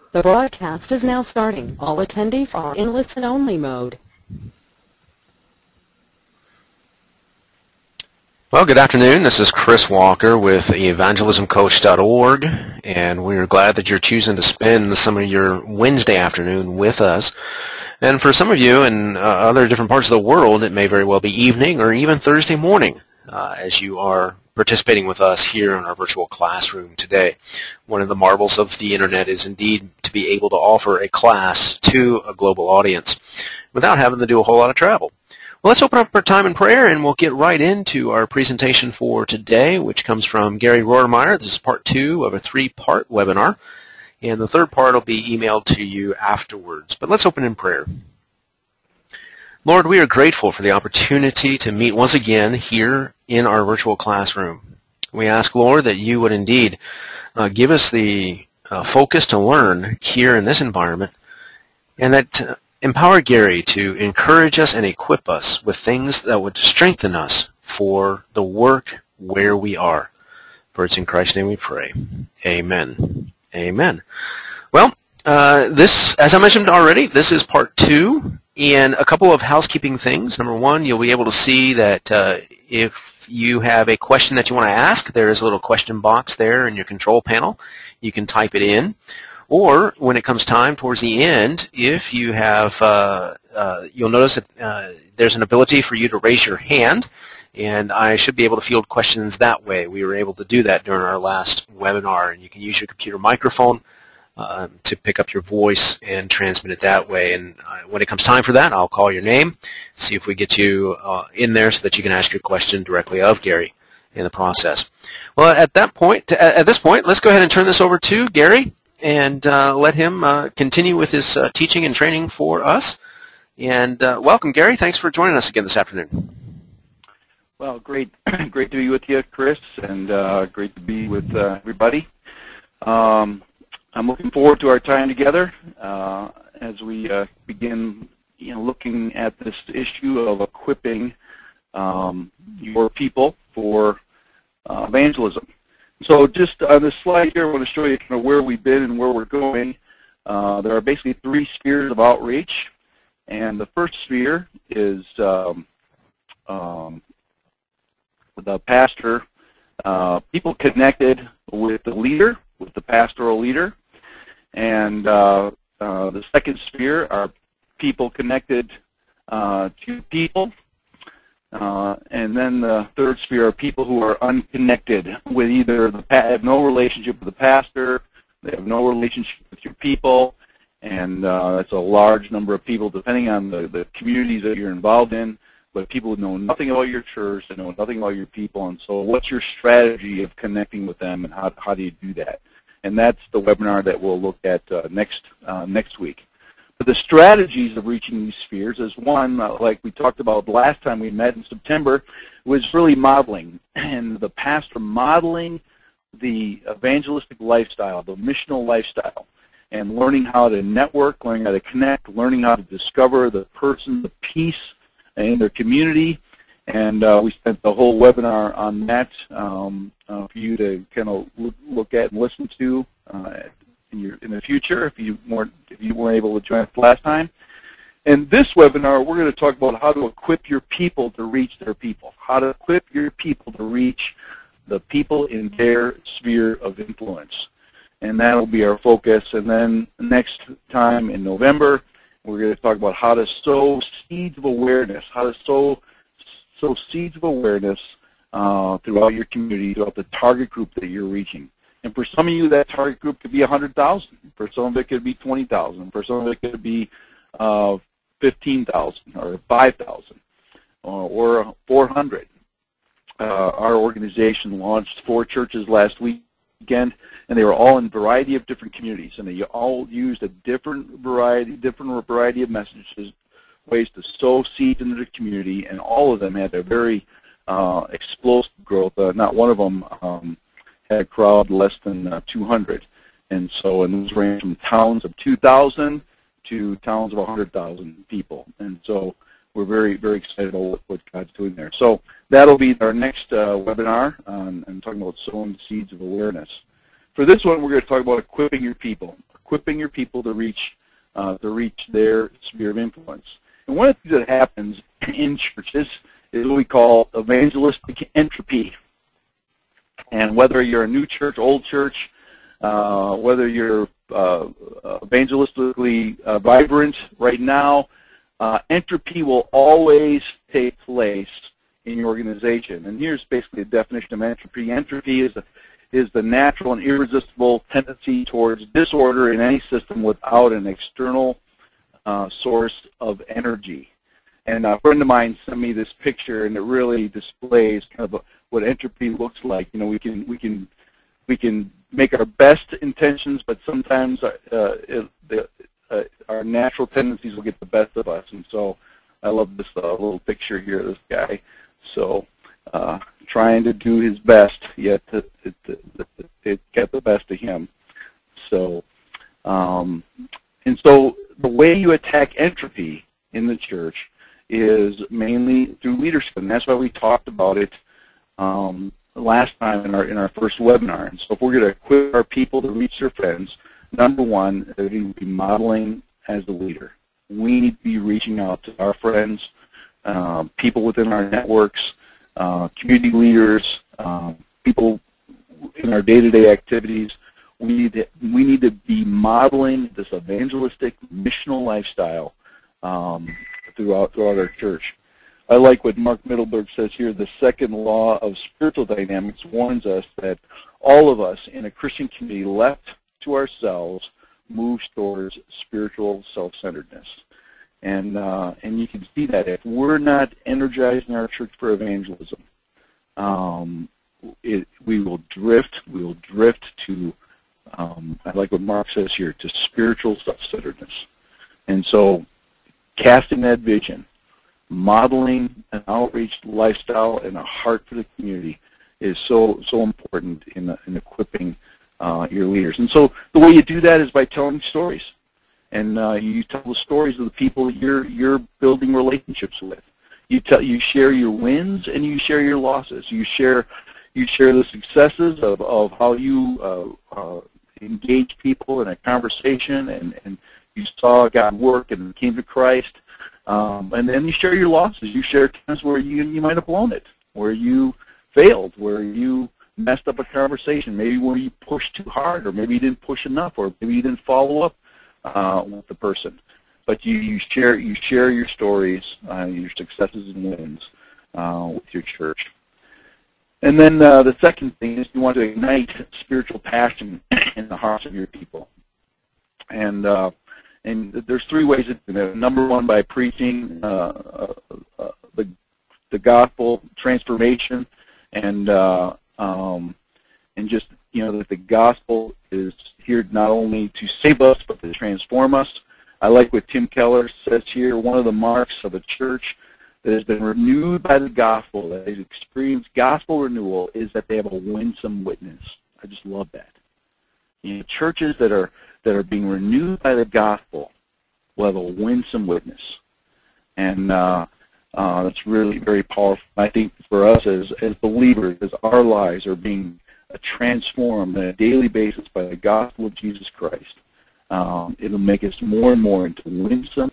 The broadcast is now starting. All attendees are in listen-only mode. Well, good afternoon. This is Chris Walker with evangelismcoach.org, and we're glad that you're choosing to spend some of your Wednesday afternoon with us. And for some of you in other different parts of the world, it may very well be evening or even Thursday morning as you are participating with us here in our virtual classroom today. One of the marvels of the Internet is indeed to be able to offer a class to a global audience without having to do a whole lot of travel. Well, let's open up our time in prayer, and we'll get right into our presentation for today, which comes from Gary Rohrmeyer. This is part 2 of a 3-part webinar, and the third part will be emailed to you afterwards. But let's open in prayer. Lord, we are grateful for the opportunity to meet once again here in our virtual classroom. We ask, Lord, that you would indeed give us the focus to learn here in this environment, and that empower Gary to encourage us and equip us with things that would strengthen us for the work where we are. For it's in Christ's name we pray. Amen. Amen. Well, this, as I mentioned already, this is part 2. And a couple of housekeeping things. Number one, you'll be able to see that if you have a question that you want to ask, there is a little question box there in your control panel. You can type it in. Or when it comes time towards the end, if you have, you'll notice that there's an ability for you to raise your hand, and I should be able to field questions that way. We were able to do that during our last webinar, and you can use your computer microphone to pick up your voice and transmit it that way. And when it comes time for that, I'll call your name, see if we get you in there so that you can ask your question directly of Gary in the process. Well, at this point, let's go ahead and turn this over to Gary and let him continue with his teaching and training for us. And welcome, Gary. Thanks for joining us again this afternoon. Well, great to be with you, Chris, and great to be with everybody. I'm looking forward to our time together as we begin, looking at this issue of equipping your people for evangelism. So just on this slide here, I want to show you kind of where we've been and where we're going. There are basically 3 spheres of outreach, and the first sphere is the pastor, people connected with the leader, with the pastoral leader. And the second sphere are people connected to people. And then the third sphere are people who are unconnected with either have no relationship with the pastor, they have no relationship with your people, and that's a large number of people depending on the communities that you're involved in, but people who know nothing about your church, they know nothing about your people, and so what's your strategy of connecting with them, and how do you do that? And that's the webinar that we'll look at next week. But the strategies of reaching these spheres is one, like we talked about last time we met in September, was really modeling, and the pastor modeling the evangelistic lifestyle, the missional lifestyle, and learning how to network, learning how to connect, learning how to discover the person, the peace in their community. And we spent the whole webinar on that for you to kind of look at and listen to in the future if you weren't able to join us last time. And this webinar, we're going to talk about how to equip your people to reach their people, how to equip your people to reach the people in their sphere of influence. And that will be our focus. And then next time in November, we're going to talk about how to sow seeds of awareness, how to sow seeds of awareness throughout your community, throughout the target group that you're reaching. And for some of you, that target group could be 100,000. For some of it could be 20,000. For some of it could be 15,000 or 5,000 or 400. Our organization launched 4 churches last weekend, and they were all in a variety of different communities, and they all used a different variety of messages, ways to sow seeds into the community, and all of them had a very explosive growth. Not one of them had a crowd less than 200. And those range from towns of 2,000 to towns of 100,000 people. And so we're very, very excited about what God's doing there. So that'll be our next webinar on talking about sowing seeds of awareness. For this one, we're going to talk about equipping your people. equipping your people to reach their sphere of influence. And one of the things that happens in churches is what we call evangelistic entropy. And whether you're a new church, old church, whether you're evangelistically vibrant right now, entropy will always take place in your organization. And here's basically a definition of entropy. Entropy is the natural and irresistible tendency towards disorder in any system without an external source of energy. And a friend of mine sent me this picture, and it really displays kind of what entropy looks like. You know, we can make our best intentions, but sometimes our natural tendencies will get the best of us. And so I love this little picture here of this guy. So trying to do his best, yet it got the best of him. So and so the way you attack entropy in the church is mainly through leadership, and that's why we talked about it last time in our first webinar. And so if we're going to equip our people to reach their friends, number one, they're going to be modeling as the leader. We need to be reaching out to our friends, people within our networks, community leaders, people in our day-to-day activities. We need to be modeling this evangelistic, missional lifestyle throughout our church. I like what Mark Middleberg says here. The second law of spiritual dynamics warns us that all of us in a Christian community left to ourselves moves towards spiritual self-centeredness. And you can see that if we're not energizing our church for evangelism, we will drift. We will drift to, I like what Mark says here, to spiritual self-centeredness. And so casting that vision, modeling an outreach lifestyle and a heart for the community is so important in equipping your leaders. And so the way you do that is by telling stories. And you tell the stories of the people that you're building relationships with. You share your wins and you share your losses. You share the successes of how you engage people in a conversation and you saw God work and came to Christ. And then you share your losses. You share times where you might have blown it, where you failed, where you messed up a conversation, maybe where you pushed too hard, or maybe you didn't push enough, or maybe you didn't follow up with the person. But you share your stories, your successes and wins with your church. And then the second thing is you want to ignite spiritual passion in the hearts of your people. And there's three ways to do that. Number one, by preaching the gospel transformation, and just that the gospel is here not only to save us but to transform us. I like what Tim Keller says here. One of the marks of a church that has been renewed by the gospel, that has experienced gospel renewal, is that they have a winsome witness. I just love that. Churches that are being renewed by the gospel will have a winsome witness, and that's really very powerful. I think for us as believers, as our lives are being transformed on a daily basis by the gospel of Jesus Christ, it'll make us more and more into winsome.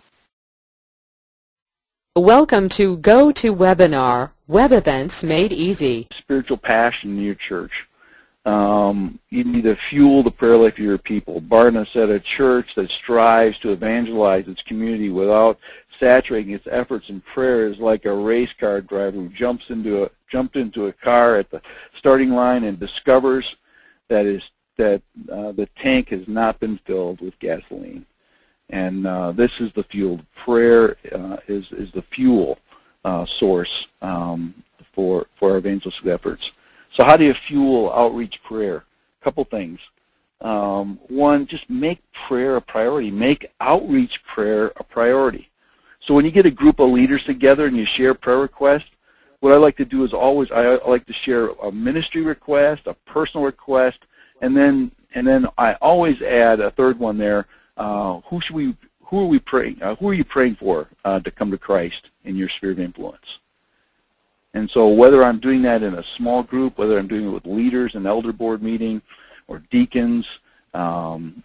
Welcome to GoToWebinar, Web Events Made Easy. Spiritual passion in your church. You need to fuel the prayer life of your people. Barna said a church that strives to evangelize its community without saturating its efforts in prayer is like a race car driver who jumped into a car at the starting line and discovers that the tank has not been filled with gasoline. And this is the fuel. Prayer is the fuel source for our evangelistic efforts. So how do you fuel outreach prayer? A couple things. One, just make prayer a priority. Make outreach prayer a priority. So when you get a group of leaders together and you share prayer requests, what I like to do is I like to share a ministry request, a personal request, and then I always add a third one there. Who are we praying? Who are you praying for to come to Christ in your sphere of influence? And so whether I'm doing that in a small group, whether I'm doing it with leaders in elder board meeting, or deacons,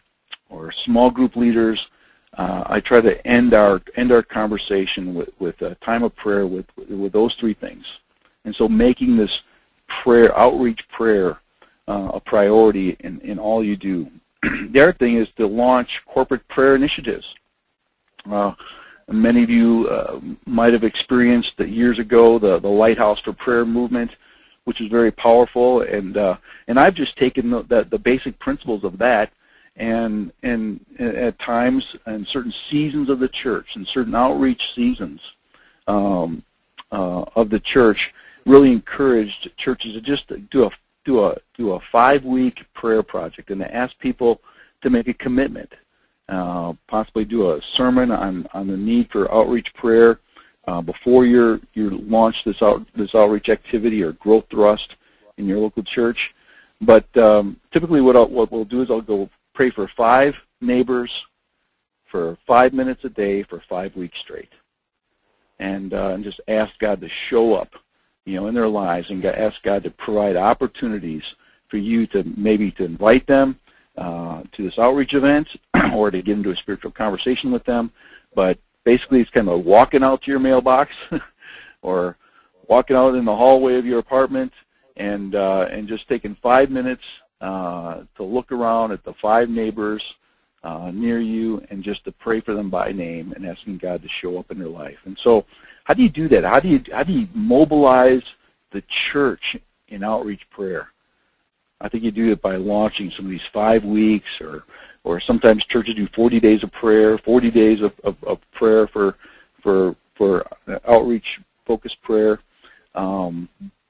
or small group leaders, I try to end our conversation with a time of prayer with those three things. And so making this prayer, outreach prayer, a priority in all you do. The other thing is to launch corporate prayer initiatives. Many of you might have experienced that years ago the Lighthouse for Prayer movement, which is very powerful, and I've just taken the basic principles of that, and at times in certain seasons of the church and certain outreach seasons of the church, really encouraged churches to just do a 5-week prayer project and to ask people to make a commitment. Possibly do a sermon on the need for outreach prayer before you launch this outreach activity or growth thrust in your local church. But typically what we'll do is I'll go pray for 5 neighbors for 5 minutes a day for 5 weeks straight, and just ask God to show up, in their lives, and ask God to provide opportunities for you to maybe to invite them to this outreach event or to get into a spiritual conversation with them. But basically it's kind of walking out to your mailbox or walking out in the hallway of your apartment and just taking 5 minutes to look around at the 5 neighbors near you and just to pray for them by name and asking God to show up in their life. And so how do you do that? How do you mobilize the church in outreach prayer? I think you do it by launching some of these 5 weeks, or sometimes churches do 40 days of prayer, 40 days of prayer for outreach focused prayer. But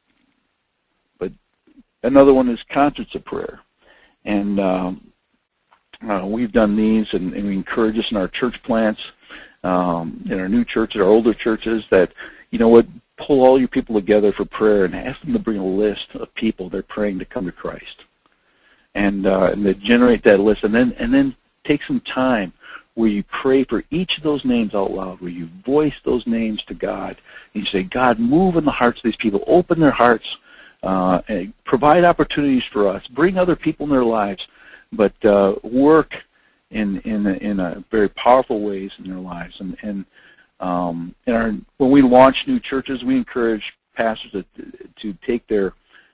another one is concerts of prayer, and we've done these, and we encourage this in our church plants, in our new churches, our older churches, that pull all your people together for prayer and ask them to bring a list of people they're praying to come to Christ, and they generate that list, and then take some time where you pray for each of those names out loud, where you voice those names to God, and you say, God, move in the hearts of these people, open their hearts, and provide opportunities for us, bring other people in their lives, but work in a very powerful ways in their lives. And when we launch new churches, we encourage pastors to take their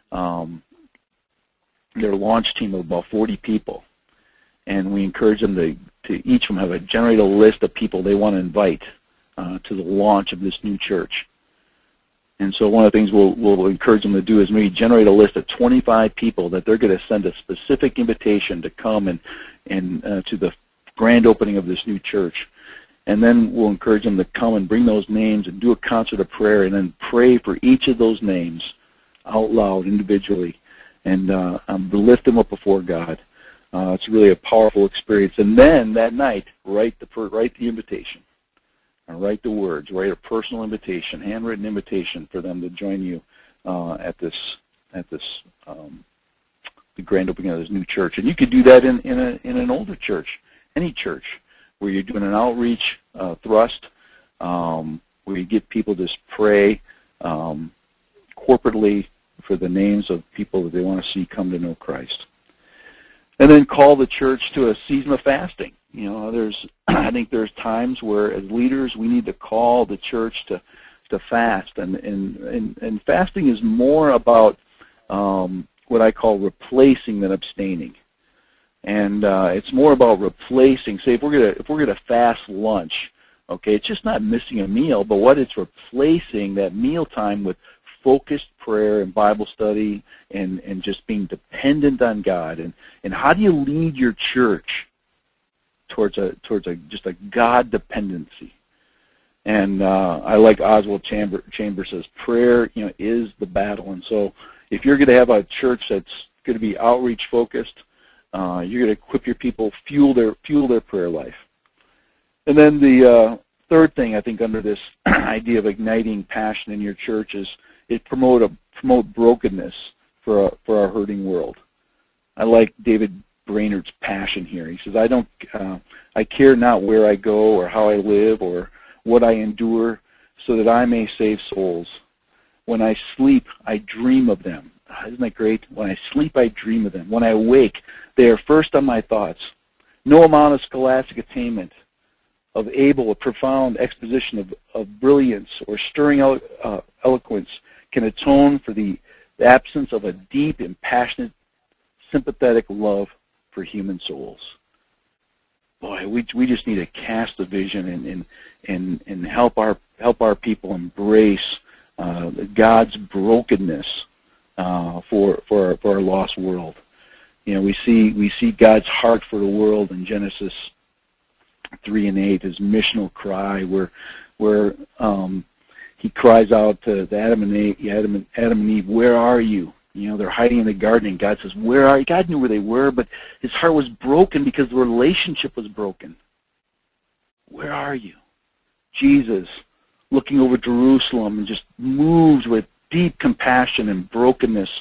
launch team of about 40 people, and we encourage them to each of them generate a list of people they want to invite to the launch of this new church. And so one of the things we'll encourage them to do is maybe generate a list of 25 people that they're going to send a specific invitation to come and to the grand opening of this new church. And then we'll encourage them to come and bring those names and do a concert of prayer, and then pray for each of those names out loud individually, and lift them up before God. It's really a powerful experience. And then that night, write the invitation, and write the words, write a personal invitation, handwritten invitation for them to join you at the grand opening of this new church. And you could do that in an older church, any church, where you're doing an outreach thrust, where you get people to just pray corporately for the names of people that they want to see come to know Christ. And then call the church to a season of fasting. I think there's times where as leaders we need to call the church to fast, and fasting is more about what I call replacing than abstaining. And it's more about replacing. Say if we're gonna fast lunch, okay, it's just not missing a meal, but what it's replacing that meal time with focused prayer and Bible study and just being dependent on God. And how do you lead your church towards just a God dependency? And I like Oswald Chambers says, prayer is the battle. And so if you're going to have a church that's going to be outreach focused, you're going to equip your people, fuel their prayer life. And then the third thing I think under this idea of igniting passion in your church is promote brokenness for our hurting world. I like David Brainerd's passion here. He says, I care not where I go or how I live or what I endure, so that I may save souls. When I sleep, I dream of them. Isn't that great? When I sleep, I dream of them. When I wake, they are first on my thoughts. No amount of scholastic attainment, of able or profound exposition of brilliance or stirring eloquence can atone for the absence of a deep and passionate, sympathetic love for human souls. Boy, we just need to cast the vision and help our people embrace God's brokenness for our lost world. You know, we see God's heart for the world in Genesis 3:8, his missional cry, where he cries out to Adam and Eve, "Where are you?" You know, they're hiding in the garden, and God says, "Where are you?" God knew where they were, but his heart was broken because the relationship was broken. Where are you? Jesus, looking over Jerusalem, and just moved with deep compassion and brokenness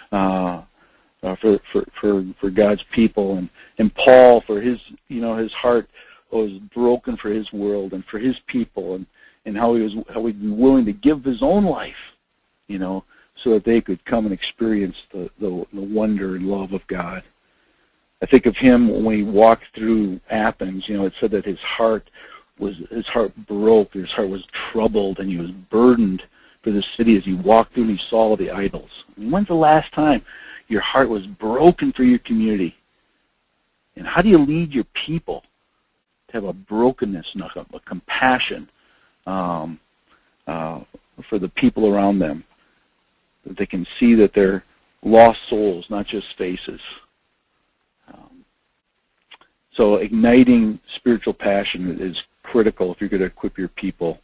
for God's people, and Paul, for his heart was broken for his world and for his people, and how he'd be willing to give his own life, you know, so that they could come and experience the wonder and love of God. I think of him when he walked through Athens. You know, it said that his heart broke, his heart was troubled, and he was burdened for the city as he walked through and he saw the idols. I mean, when's the last time your heart was broken for your community? And how do you lead your people to have a brokenness and a compassion for the people around them, that they can see that they're lost souls, not just faces? So igniting spiritual passion is critical if you're going to equip your people.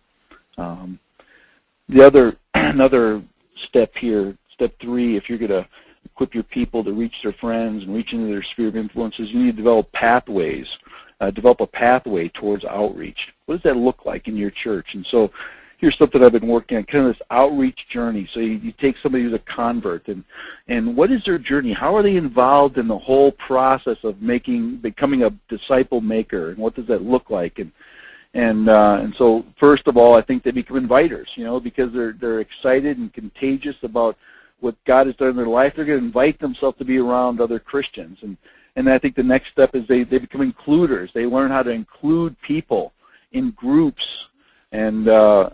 Another step here, step 3, if you're going to equip your people to reach their friends and reach into their sphere of influences, you need to develop pathways, develop a pathway towards outreach. What does that look like in your church? And so here's something I've been working on, kind of this outreach journey. So you take somebody who's a convert, and what is their journey? How are they involved in the whole process of becoming a disciple maker, and what does that look like? And so first of all, I think they become inviters, you know, because they're excited and contagious about what God has done in their life. They're going to invite themselves to be around other Christians. And I think the next step is they become includers. They learn how to include people in groups and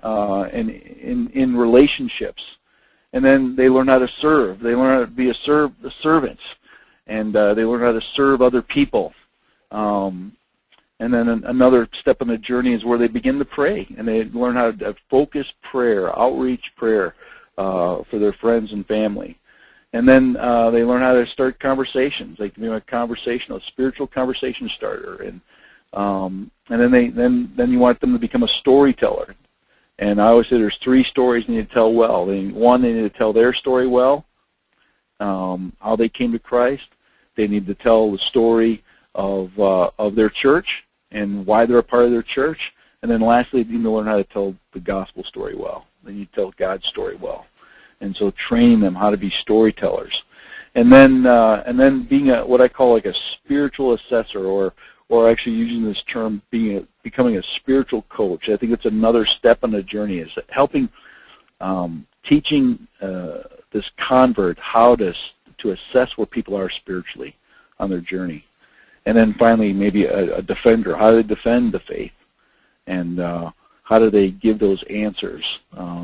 in relationships. And then they learn how to serve. They learn how to be a servant. And they learn how to serve other people. And then another step in the journey is where they begin to pray, and they learn how to focus prayer, outreach prayer for their friends and family. And then they learn how to start conversations. They can be a spiritual conversation starter. And then you want them to become a storyteller. And I always say there's 3 stories they need to tell well. One, they need to tell their story well, how they came to Christ. They need to tell the story of their church and why they're a part of their church. And then lastly, they need to learn how to tell the gospel story well. They need to tell God's story well. And so training them how to be storytellers. And then being what I call like a spiritual assessor, or actually using this term, becoming a spiritual coach. I think it's another step on the journey, is helping, teaching this convert how to assess where people are spiritually on their journey. And then finally, maybe a defender. How do they defend the faith? And how do they give those answers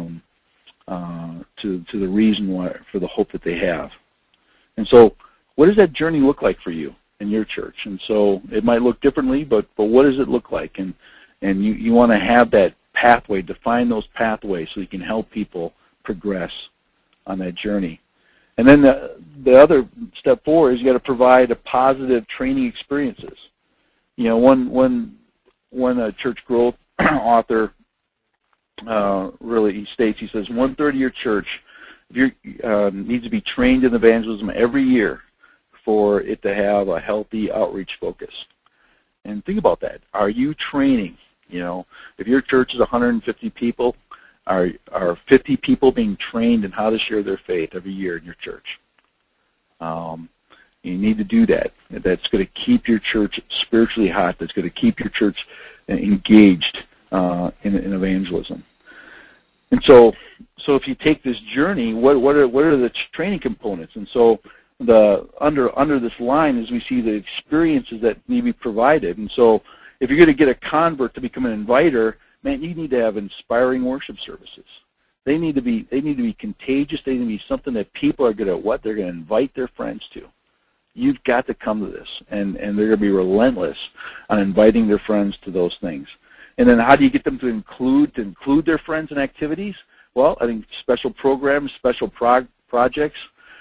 to the reason why, for the hope that they have? And so what does that journey look like for you in your church? And so it might look differently, but what does it look like? And you want to have that pathway, define those pathways so you can help people progress on that journey. And then the other step 4 is you got to provide a positive training experiences. You know, one church growth author really states, he says, 1/3 of your church needs to be trained in evangelism every year for it to have a healthy outreach focus. And think about that. Are you training? You know, if your church is 150 people, are 50 people being trained in how to share their faith every year in your church? You need to do that. That's going to keep your church spiritually hot. That's going to keep your church engaged in evangelism. And so if you take this journey, what are the training components? And so under this line is we see the experiences that need to be provided. And so if you're going to get a convert to become an inviter, man, you need to have inspiring worship services. They need to be contagious. They need to be something that people are going to they're going to invite their friends to. You've got to come to this, and they're going to be relentless on inviting their friends to those things. And then how do you get them to include their friends in activities? Well, I think special programs, special projects.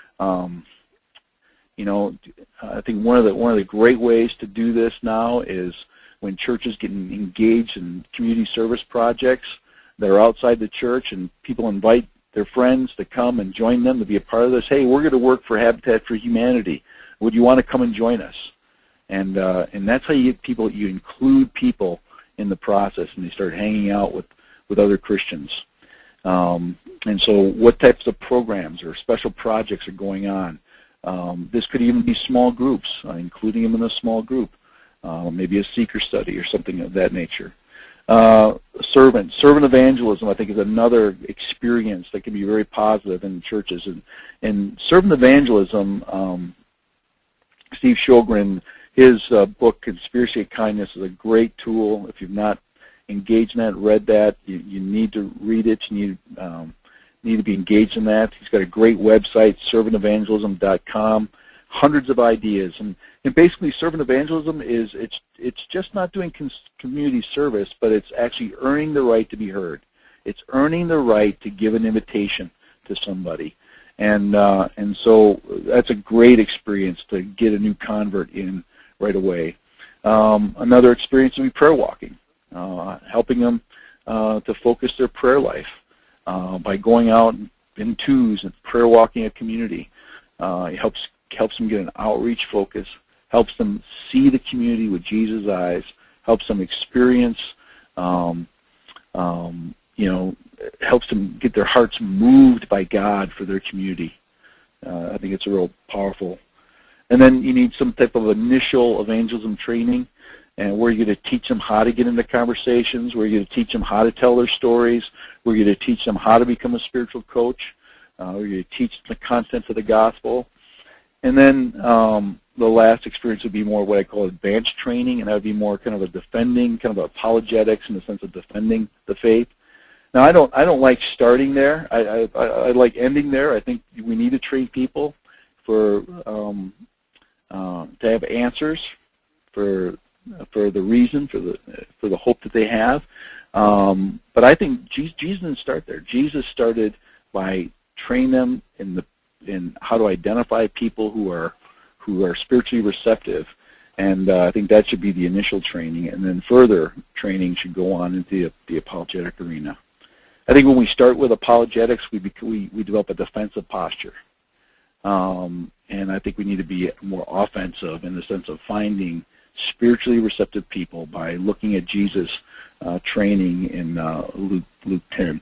You know, I think one of the great ways to do this now is when churches get engaged in community service projects that are outside the church, and people invite their friends to come and join them to be a part of this. Hey, we're going to work for Habitat for Humanity. Would you want to come and join us? And that's how you get people. You include people in the process, and they start hanging out with other Christians. And so what types of programs or special projects are going on? This could even be small groups, including them in a small group, maybe a seeker study or something of that nature. Servant evangelism, I think, is another experience that can be very positive in churches. And servant evangelism, Steve Sjogren, his book, Conspiracy of Kindness, is a great tool. If you've not engaged in that, read that, you need to read it. You need to be engaged in that. He's got a great website, servantevangelism.com, hundreds of ideas. And basically, servant evangelism is it's just not doing community service, but it's actually earning the right to be heard. It's earning the right to give an invitation to somebody. And so that's a great experience to get a new convert in right away. Another experience would be prayer walking, helping them to focus their prayer life by going out in twos and prayer walking a community. It helps them get an outreach focus, helps them see the community with Jesus' eyes, helps them experience, helps them get their hearts moved by God for their community. I think it's a real powerful. And then you need some type of initial evangelism training, and where you're going to teach them how to get into conversations, where you're going to teach them how to tell their stories, where you're going to teach them how to become a spiritual coach, where you're going to teach them the content of the gospel. And then the last experience would be more what I call advanced training, and that would be more kind of a defending, kind of apologetics in the sense of defending the faith. Now, I don't like starting there. I like ending there. I think we need to train people for to have answers for the reason, for the hope that they have. But I think Jesus didn't start there. Jesus started by training them in how to identify people who are spiritually receptive, and I think that should be the initial training, and then further training should go on into the apologetic arena. I think when we start with apologetics, we develop a defensive posture, and I think we need to be more offensive in the sense of finding spiritually receptive people by looking at Jesus' training in Luke 10.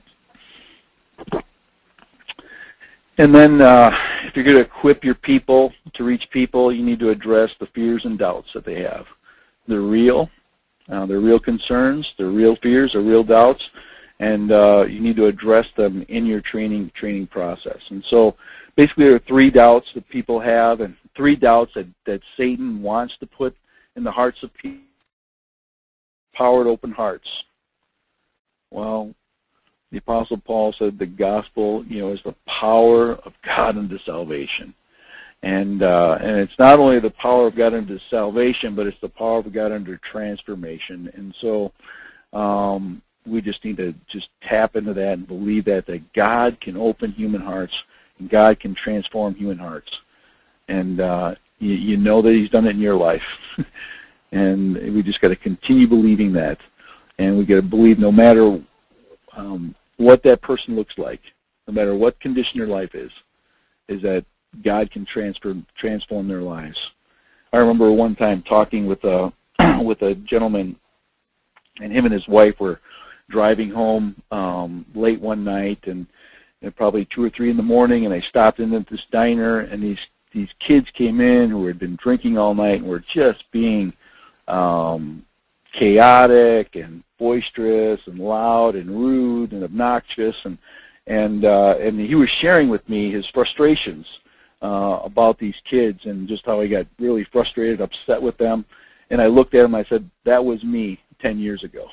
And then if you're going to equip your people to reach people, you need to address the fears and doubts that they have. They're real. They're real concerns. They're real fears. They're real doubts. And you need to address them in your training process. And so basically there are three doubts that people have, and three doubts that Satan wants to put in the hearts of people. Powered open hearts. Well, the Apostle Paul said the gospel, is the power of God unto salvation. And it's not only the power of God unto salvation, but it's the power of God unto transformation. And so we just need to just tap into that and believe that God can open human hearts and God can transform human hearts. And you know that he's done it in your life. And we just got to continue believing that. And we got to believe no matter what that person looks like, no matter what condition their life is that God can transform their lives. I remember one time talking with a gentleman, and him and his wife were driving home late one night, and probably 2 or 3 in the morning, and I stopped into this diner, and these kids came in who had been drinking all night and were just being chaotic and boisterous and loud and rude and obnoxious, and he was sharing with me his frustrations about these kids and just how I got really frustrated, upset with them. And I looked at him and I said, that was me 10 years ago.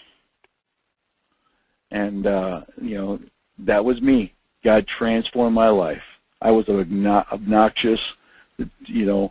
And, that was me. God transformed my life. I was obnoxious, in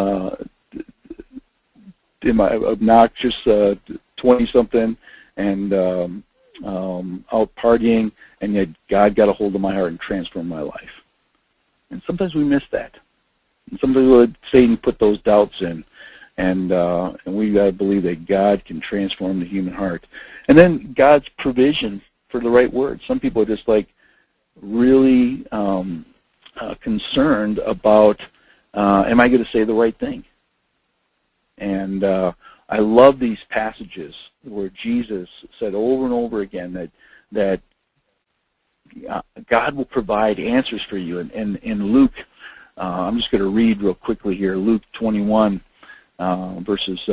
my obnoxious 20-something and out partying, and yet God got a hold of my heart and transformed my life. And sometimes we miss that. And sometimes Satan put those doubts in, and we got to believe that God can transform the human heart. And then God's provision for the right words. Some people are just like really concerned about, am I going to say the right thing? And I love these passages where Jesus said over and over again that God will provide answers for you. And in Luke, I'm just going to read real quickly here, Luke 21, verses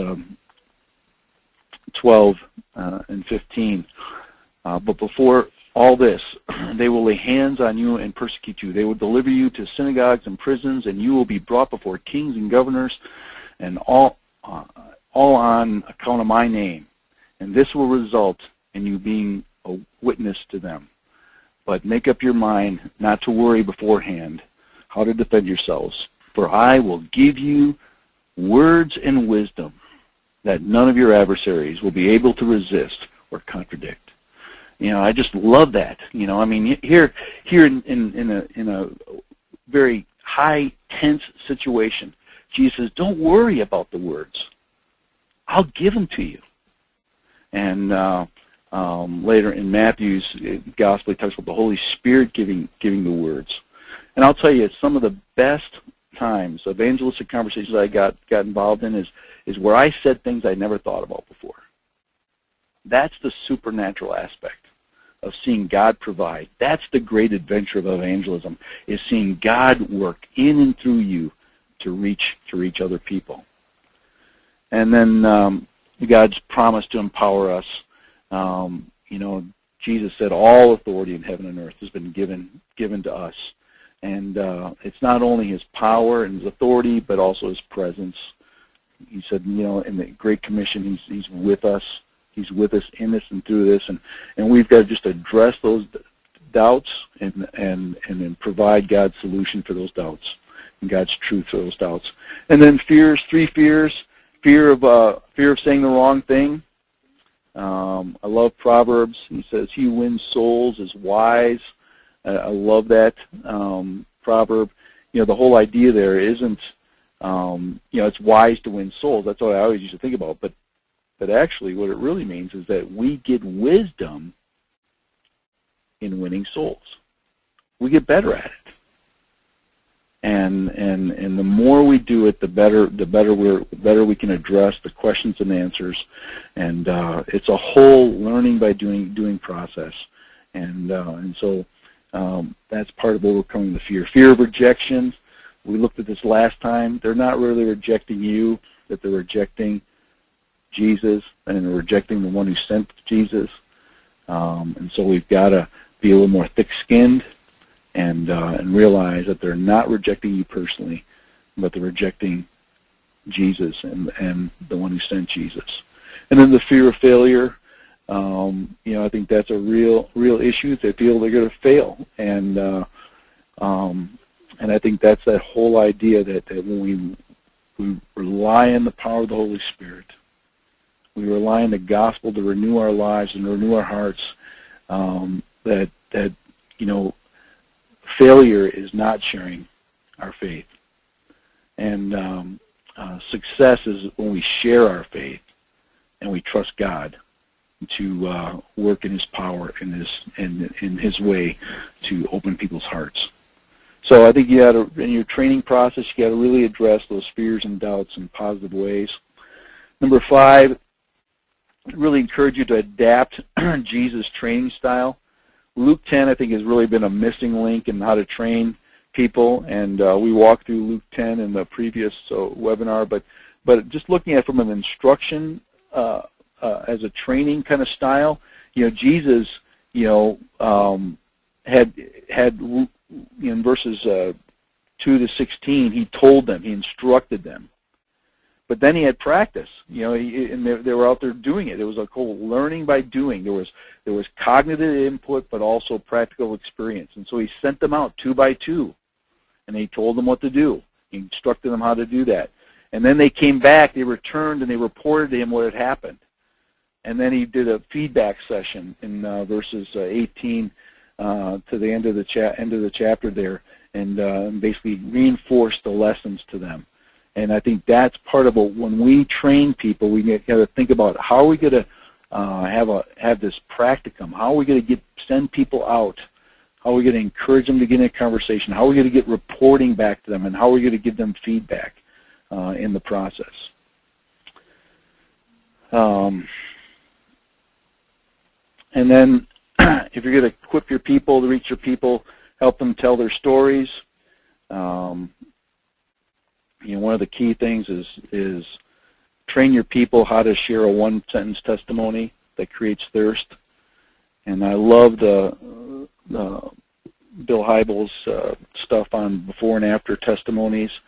12 and 15. But before all this, they will lay hands on you and persecute you. They will deliver you to synagogues and prisons, and you will be brought before kings and governors, and all on account of my name. And this will result in you being a witness to them. But make up your mind not to worry beforehand how to defend yourselves. For I will give you words and wisdom that none of your adversaries will be able to resist or contradict. I just love that. I mean, here in a very high, tense situation, Jesus says, don't worry about the words. I'll give them to you. And later in Matthew's gospel, he talks about the Holy Spirit giving the words. And I'll tell you, some of the best times, evangelistic conversations I got involved in is where I said things I never thought about before. That's the supernatural aspect of seeing God provide. That's the great adventure of evangelism, is seeing God work in and through you to reach other people. And then God's promise to empower us. Jesus said all authority in heaven and earth has been given to us. And it's not only his power and his authority, but also his presence. He said, in the Great Commission, he's with us. He's with us in this and through this. And we've got to just address those doubts and then provide God's solution for those doubts and God's truth for those doubts. And then fears, 3 fears. Fear of saying the wrong thing. I love Proverbs. He says, he who wins souls is wise. I love that proverb. The whole idea there isn't, it's wise to win souls. That's what I always used to think about. But actually what it really means is that we get wisdom in winning souls. We get better at it. And the more we do it, the better we can address the questions and answers. And it's a whole learning by doing process. And so that's part of overcoming the fear. Fear of rejection. We looked at this last time. They're not really rejecting you, that they're rejecting Jesus, and they're rejecting the one who sent Jesus. And so we've got to be a little more thick-skinned and realize that they're not rejecting you personally, but they're rejecting Jesus and the one who sent Jesus. And then the fear of failure. I think that's a real issue. They feel they're going to fail, and I think that's that whole idea that when we rely on the power of the Holy Spirit, we rely on the gospel to renew our lives and renew our hearts. That failure is not sharing our faith, and success is when we share our faith and we trust God to work in his power in his way to open people's hearts. So I think in your training process, you got to really address those fears and doubts in positive ways. Number 5, I really encourage you to adapt Jesus' training style. Luke 10, I think, has really been a missing link in how to train people, and we walked through Luke 10 in the previous webinar, but just looking at it from an instruction as a training kind of style, Jesus, had in verses 2 to 16, he told them, he instructed them. But then he had practice, and they were out there doing it. It was like whole learning by doing. There was cognitive input, but also practical experience. And so he sent them out 2 by 2, and he told them what to do. He instructed them how to do that. And then they came back, they returned, and they reported to him what had happened. And then he did a feedback session in verses 18 to the end of the chapter there, and basically reinforced the lessons to them. And I think that's part of it. When we train people, we got to think about how are we going to have this practicum? How are we going to send people out? How are we going to encourage them to get in a conversation? How are we going to get reporting back to them? And how are we going to give them feedback in the process? And then if you're going to equip your people to reach your people, help them tell their stories. One of the key things is train your people how to share a one-sentence testimony that creates thirst. And I love the Bill Hybels' stuff on before and after testimonies.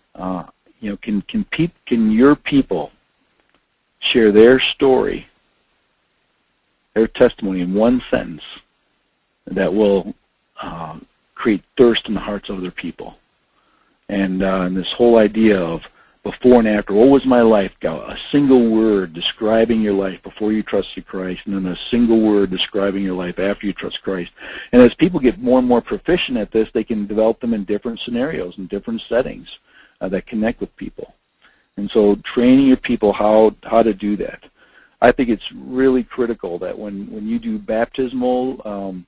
Can your people share their story, their testimony in one sentence that will create thirst in the hearts of other people? And this whole idea of before and after, what was my life? A single word describing your life before you trusted Christ, and then a single word describing your life after you trust Christ. And as people get more and more proficient at this, they can develop them in different scenarios and different settings that connect with people. And so training your people how to do that. I think it's really critical that when you do baptismal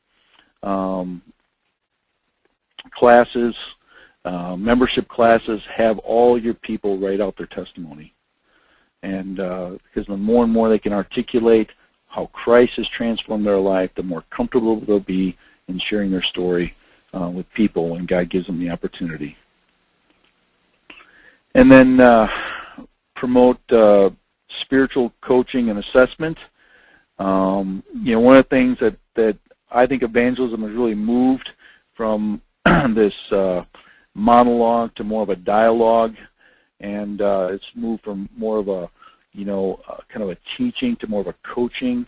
classes, membership classes, have all your people write out their testimony. And because the more and more they can articulate how Christ has transformed their life, the more comfortable they'll be in sharing their story with people when God gives them the opportunity. And then promote spiritual coaching and assessment. One of the things that I think evangelism has really moved from this monologue to more of a dialogue, and it's moved from more of a kind of a teaching to more of a coaching.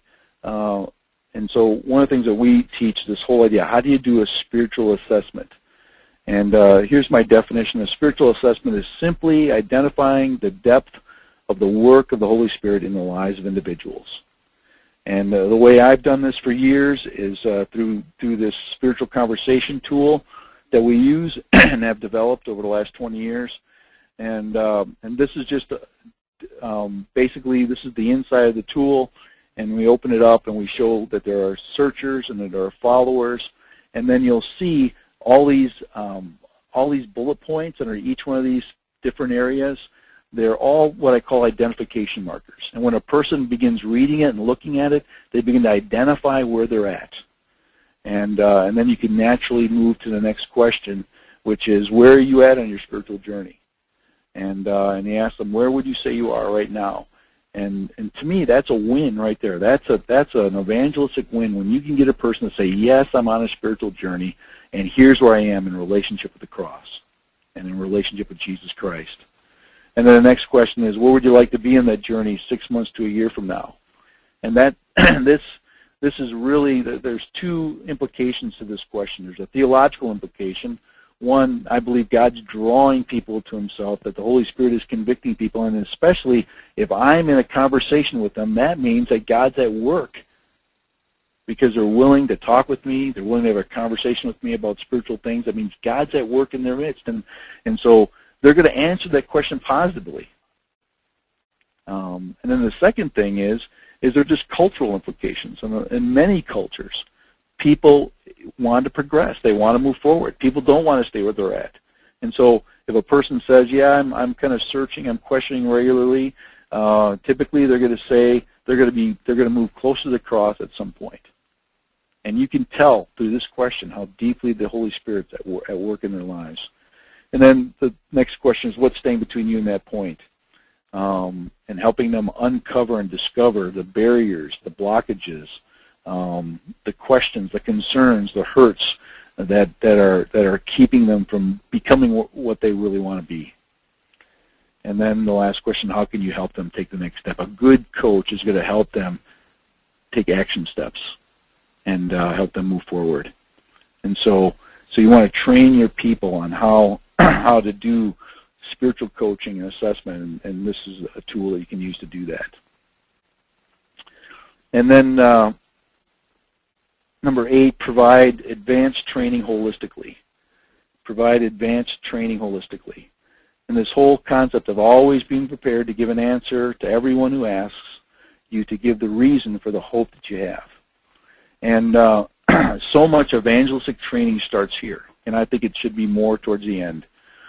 And so one of the things that we teach, this whole idea, how do you do a spiritual assessment? And here's my definition. A spiritual assessment is simply identifying the depth of the work of the Holy Spirit in the lives of individuals. And the way I've done this for years is through this spiritual conversation tool that we use and have developed over the last 20 years. And this is just basically, this is the inside of the tool, and we open it up and we show that there are searchers and that there are followers, and then you'll see all these bullet points under each one of these different areas. They're all what I call identification markers. And when a person begins reading it and looking at it, they begin to identify where they're at. And then you can naturally move to the next question, which is, where are you at on your spiritual journey? And you ask them, where would you say you are right now? And to me, that's a win right there. That's an evangelistic win when you can get a person to say, yes, I'm on a spiritual journey, and here's where I am in relationship with the cross and in relationship with Jesus Christ. And then the next question is, where would you like to be in that journey 6 months to a year from now? And that this is really, there's two implications to this question. There's a theological implication. One, I believe God's drawing people to himself, that the Holy Spirit is convicting people, and especially if I'm in a conversation with them, that means that God's at work because they're willing to talk with me, they're willing to have a conversation with me about spiritual things. That means God's at work in their midst, and so they're going to answer that question positively. And then the second thing is there just cultural implications. In many cultures, people want to progress. They want to move forward. People don't want to stay where they're at. And so if a person says, yeah, I'm kind of searching, I'm questioning regularly, typically they're going to say they're going to move closer to the cross at some point. And you can tell through this question how deeply the Holy Spirit's at work in their lives. And then the next question is, what's staying between you and that point? And helping them uncover and discover the barriers, the blockages, the questions, the concerns, the hurts that are keeping them from becoming what they really want to be. And then the last question, how can you help them take the next step? A good coach is going to help them take action steps and help them move forward. And so you want to train your people on how to do spiritual coaching and assessment, and this is a tool that you can use to do that. And then number 8, provide advanced training holistically. Provide advanced training holistically. And this whole concept of always being prepared to give an answer to everyone who asks you, to give the reason for the hope that you have. And so much evangelistic training starts here, and I think it should be more towards the end.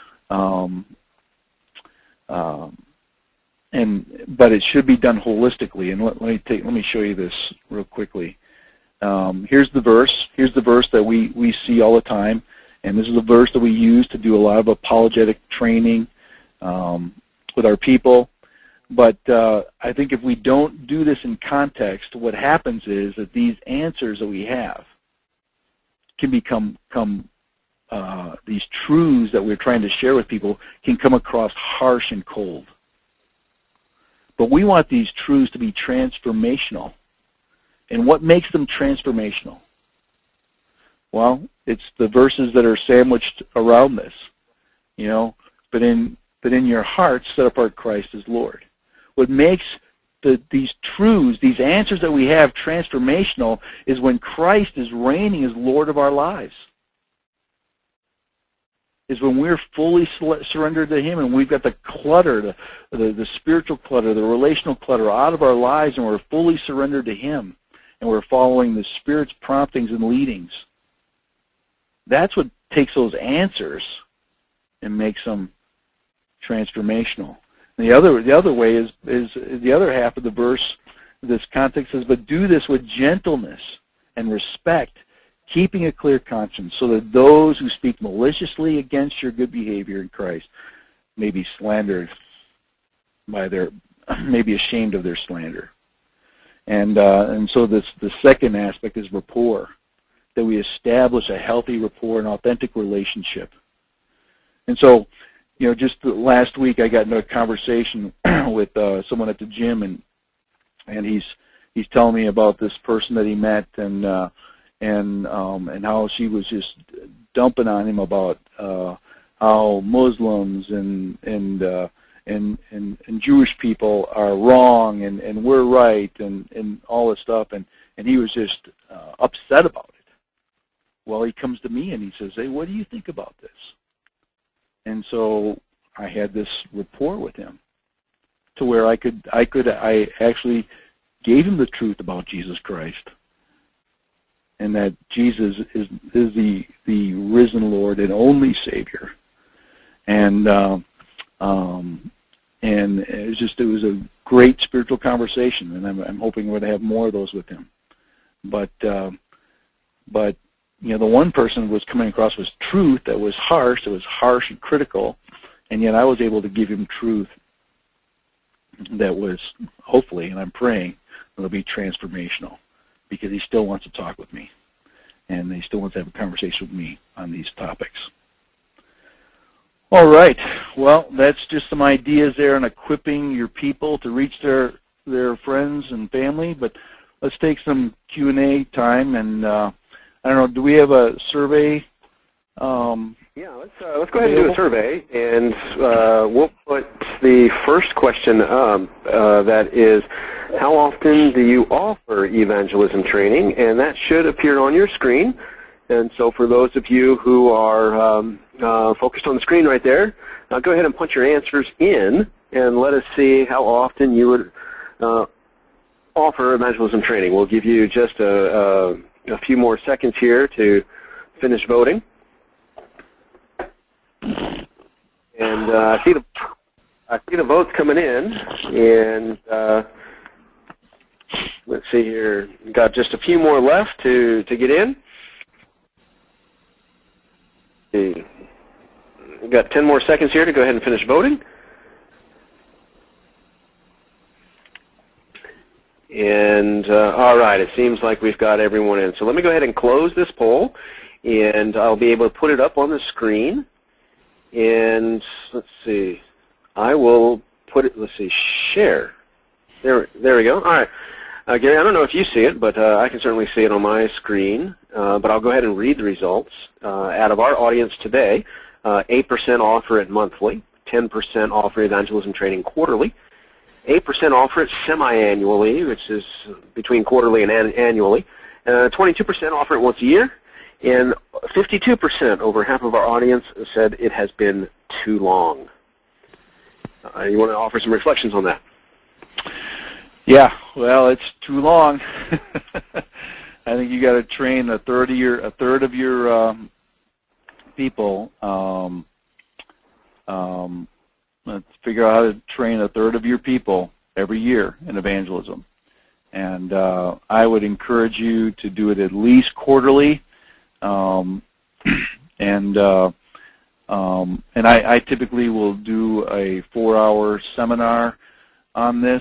But it should be done holistically. And let me show you this real quickly. Here's the verse. Here's the verse that we see all the time, and this is a verse that we use to do a lot of apologetic training with our people. But I think if we don't do this in context, what happens is that these answers that we have can become these truths that we're trying to share with people can come across harsh and cold. But we want these truths to be transformational. And what makes them transformational? Well, it's the verses that are sandwiched around this, you know. But in your heart, set apart Christ as Lord. What makes these truths, these answers that we have transformational is when Christ is reigning as Lord of our lives. Is when we're fully surrendered to Him and we've got the clutter, the spiritual clutter, the relational clutter out of our lives, and we're fully surrendered to Him and we're following the Spirit's promptings and leadings. That's what takes those answers and makes them transformational. And the other way is the other half of the verse. This context says, "But do this with gentleness and respect, keeping a clear conscience, so that those who speak maliciously against your good behavior in Christ may be slandered by may be ashamed of their slander." And so the second aspect is rapport, that we establish a healthy rapport, an authentic relationship. And so, you know, just last week I got into a conversation with someone at the gym, and he's telling me about this person that he met, and how she was just dumping on him about how Muslims and Jewish people are wrong and we're right and all this stuff, and he was just upset about it. Well, he comes to me and he says, "Hey, what do you think about this?" And so I had this rapport with him to where I actually gave him the truth about Jesus Christ, and that Jesus is the risen Lord and only Savior. And it was a great spiritual conversation, and I'm hoping we're going to have more of those with him. But you know, the one person was coming across was truth that was harsh. It was harsh and critical, and yet I was able to give him truth that was hopefully, and I'm praying, it'll be transformational, because he still wants to talk with me, and he still wants to have a conversation with me on these topics. All right. Well, that's just some ideas there on equipping your people to reach their friends and family. But let's take some Q&A time, and I don't know, do we have a survey? Yeah, let's go ahead and do a survey, and we'll put the first question up. That is, how often do you offer evangelism training? And that should appear on your screen. And so for those of you who are focused on the screen right there, go ahead and punch your answers in, and let us see how often you would offer evangelism training. We'll give you just a few more seconds here to finish voting. And I see the votes coming in, and let's see here. We've got just a few more left to get in. We've got 10 more seconds here to go ahead and finish voting. And all right, it seems like we've got everyone in. So let me go ahead and close this poll. and I'll be able to put it up on the screen. And let's see, I will put it, let's see, share. There we go. All right. Gary, I don't know if you see it, but I can certainly see it on my screen. But I'll go ahead and read the results. Out of our audience today, 8% offer it monthly, 10% offer evangelism training quarterly, 8% offer it semi-annually, which is between quarterly and annually, 22% offer it once a year, and 52%, over half of our audience, said it has been too long. You want to offer some reflections on that? Yeah, well, it's too long. I think you got to train a third of your people. Let's figure out how to train a third of your people every year in evangelism. And I would encourage you to do it at least quarterly. And I typically will do a 4-hour seminar on this.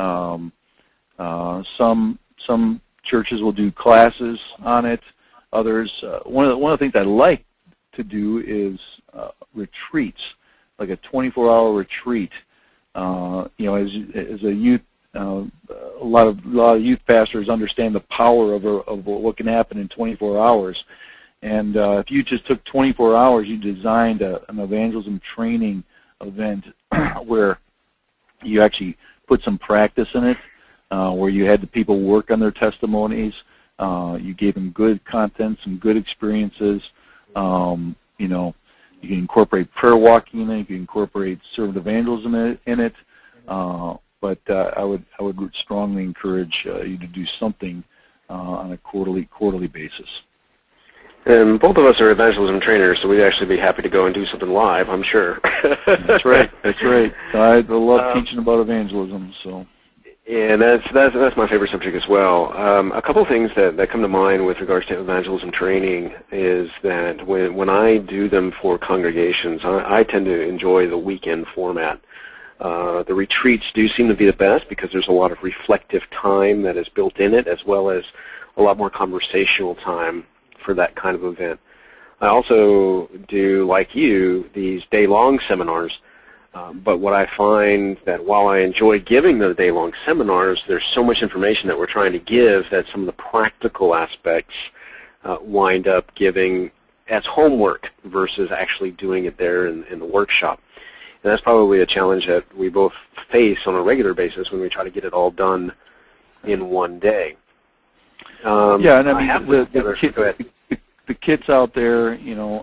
Some churches will do classes on it. Others, one of the things I like to do is retreats, like a 24-hour retreat. You know, as a youth, a lot of youth pastors understand the power of what can happen in 24 hours. And if you just took 24 hours, you designed an evangelism training event where you actually put some practice in it, where you had the people work on their testimonies. You gave them good content, some good experiences. You know, you can incorporate prayer walking in it. You can incorporate servant evangelism in it. But I would strongly encourage you to do something on a quarterly basis. And both of us are evangelism trainers, so we'd actually be happy to go and do something live, I'm sure. That's right. That's right. I love teaching about evangelism. So. And that's my favorite subject as well. A couple of things that come to mind with regards to evangelism training is that when I do them for congregations, I tend to enjoy the weekend format. The retreats do seem to be the best because there's a lot of reflective time that is built in it, as well as a lot more conversational time for that kind of event. I also do, like you, these day-long seminars, but what I find that while I enjoy giving the day-long seminars, there's so much information that we're trying to give that some of the practical aspects wind up giving as homework versus actually doing it there in the workshop. And that's probably a challenge that we both face on a regular basis when we try to get it all done in one day. Yeah, and I mean, the kids out there, you know,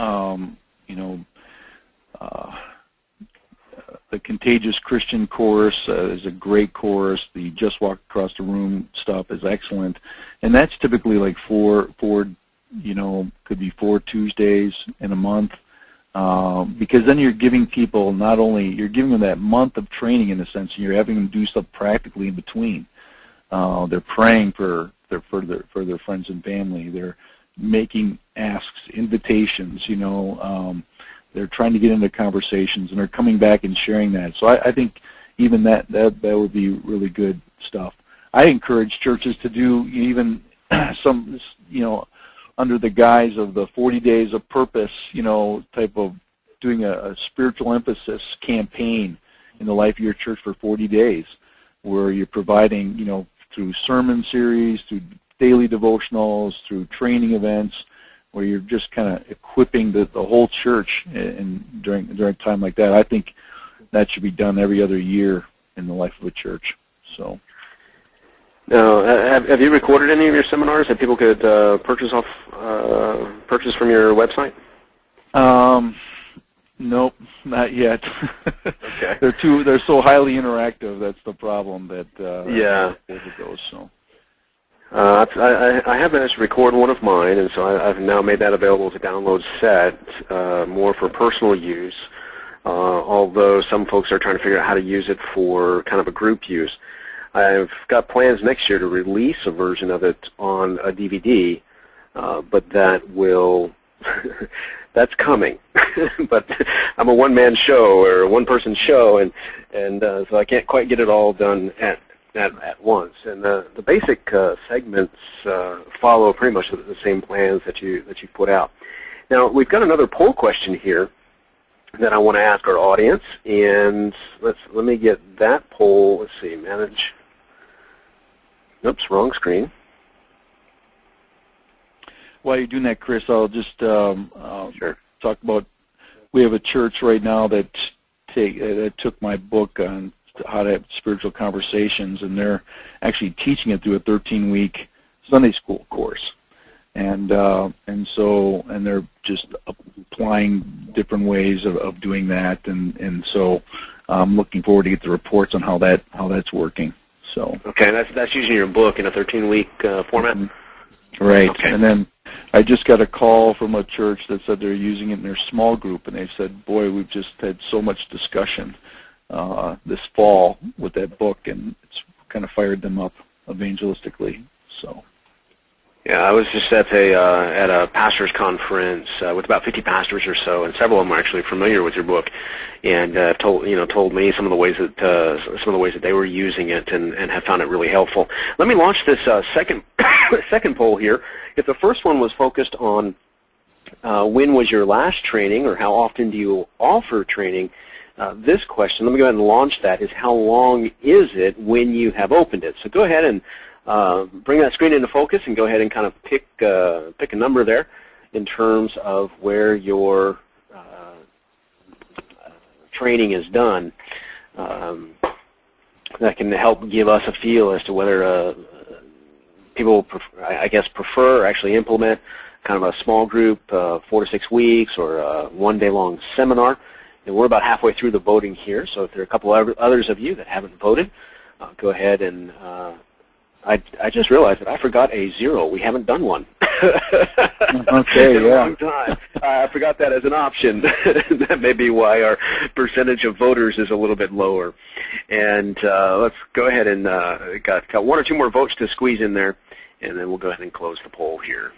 the Contagious Christian course is a great course. The Just Walk Across the Room stuff is excellent, and that's typically like four, you know, could be 4 Tuesdays in a month, because then you're giving people you're giving them that month of training in a sense, and you're having them do stuff practically in between. They're praying for their friends and family. They're making asks, invitations, you know. They're trying to get into conversations, and they're coming back and sharing that. So I think even that would be really good stuff. I encourage churches to do even some, you know, under the guise of the 40 Days of Purpose, you know, type of doing a spiritual emphasis campaign in the life of your church for 40 days, where you're providing, you know, through sermon series, through daily devotionals, through training events, where you're just kind of equipping the whole church during a time like that. I think that should be done every other year in the life of a church. So. Now, have you recorded any of your seminars that people could purchase from your website? Nope, not yet. Okay. They're so highly interactive. That's the problem. That yeah. It goes so. I have managed to record one of mine, and so I've now made that available as a download set, more for personal use, although some folks are trying to figure out how to use it for kind of a group use. I've got plans next year to release a version of it on a DVD, but that will, that's coming. But I'm a one-man show or a one-person show, and so I can't quite get it all done at once. And the basic segments follow pretty much the same plans that you put out. Now, we've got another poll question here that I want to ask our audience, and let me get that poll. Let's see, manage. Oops, wrong screen. While you're doing that, Chris, I'll just Sure. talk about, we have a church right now that took my book on how to have spiritual conversations, and they're actually teaching it through a 13-week Sunday school course. And they're just applying different ways of doing that, and so I'm looking forward to get the reports on how that's working. So okay, that's using your book in a 13-week format. Right, okay. And then I just got a call from a church that said they're using it in their small group, and they said, "Boy, we've just had so much discussion this fall with that book, and it's kind of fired them up evangelistically." So. Yeah, I was just at a pastors' conference with about 50 pastors or so, and several of them are actually familiar with your book, and told me some of the ways that they were using it and have found it really helpful. Let me launch this second second poll here. If the first one was focused on when was your last training, or how often do you offer training, this question, let me go ahead and launch that, is how long is it when you have opened it? So go ahead and bring that screen into focus and go ahead and kind of pick a number there in terms of where your training is done. That can help give us a feel as to whether people, prefer or actually implement kind of a small group, 4 to 6 weeks, or a one-day-long seminar. And we're about halfway through the voting here, so if there are a couple others of you that haven't voted, go ahead and I just realized that I forgot a 0. We haven't done one. Okay, in a long time. I forgot that as an option. That may be why our percentage of voters is a little bit lower. And let's go ahead and got 1 or 2 more votes to squeeze in there, and then we'll go ahead and close the poll here.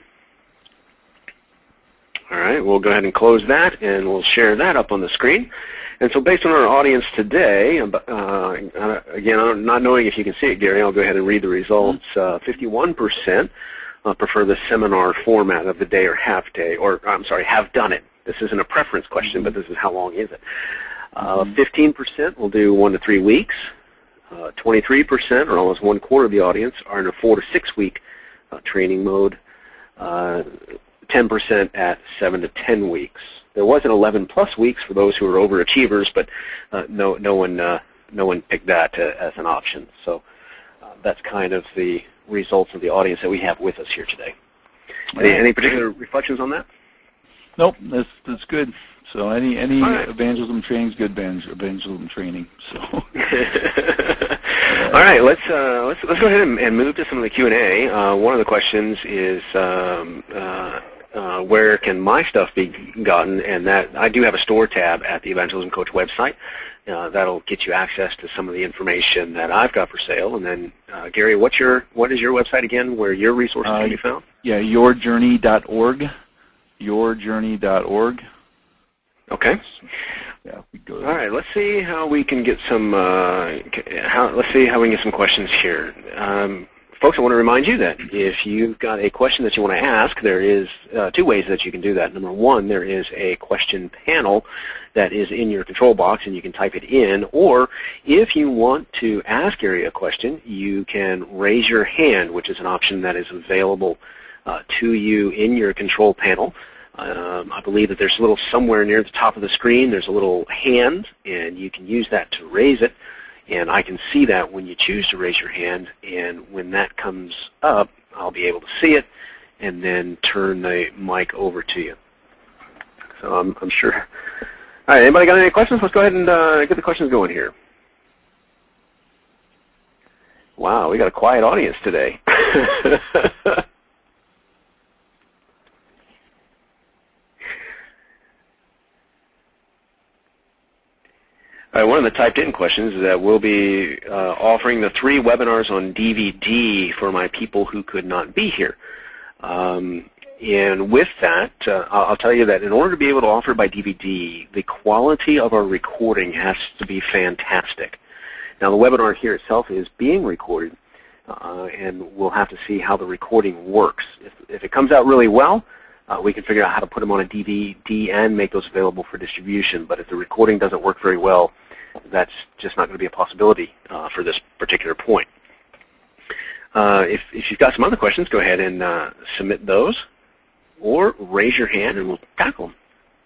All right, we'll go ahead and close that, and we'll share that up on the screen. And so based on our audience today, again, I'm not knowing if you can see it, Gary, I'll go ahead and read the results. 51% prefer the seminar format of the day or half day, or I'm sorry, have done it. This isn't a preference question, but this is how long is it. 15% will do 1 to 3 weeks. 23%, or almost 1/4 of the audience, are in a 4 to 6 week training mode. 10% at 7 to 10 weeks. There was an 11+ weeks for those who were overachievers, but no one picked that as an option. So that's kind of the results of the audience that we have with us here today. Any particular reflections on that? Nope, that's good. So any right. evangelism training is good evangelism training. So. All right, let's go ahead and move to some of the Q&A. One of the questions is where can my stuff be gotten? And that I do have a store tab at the Evangelism Coach website. That'll get you access to some of the information that I've got for sale. And then, Gary, what is your website again, where your resources can be found? Yeah, yourjourney.org. Yourjourney.org. Okay. Yeah, we go. All right. Let's see how we can get some. Let's see how we can get some questions here. Folks, I want to remind you that if you've got a question that you want to ask, there is 2 ways that you can do that. Number 1, there is a question panel that is in your control box, and you can type it in. Or if you want to ask Gary a question, you can raise your hand, which is an option that is available to you in your control panel. I believe that there's a little somewhere near the top of the screen, there's a little hand, and you can use that to raise it. And I can see that when you choose to raise your hand, and when that comes up, I'll be able to see it and then turn the mic over to you. So I'm sure. All right, anybody got any questions? Let's go ahead and get the questions going here. Wow, we got a quiet audience today. All right, one of the typed-in questions is that we'll be offering the 3 webinars on DVD for my people who could not be here. And with that, I'll tell you that in order to be able to offer by DVD, the quality of our recording has to be fantastic. Now, the webinar here itself is being recorded, and we'll have to see how the recording works. If it comes out really well, we can figure out how to put them on a DVD and make those available for distribution. But if the recording doesn't work very well, that's just not going to be a possibility for this particular point. If you've got some other questions, go ahead and submit those, or raise your hand and we'll tackle them.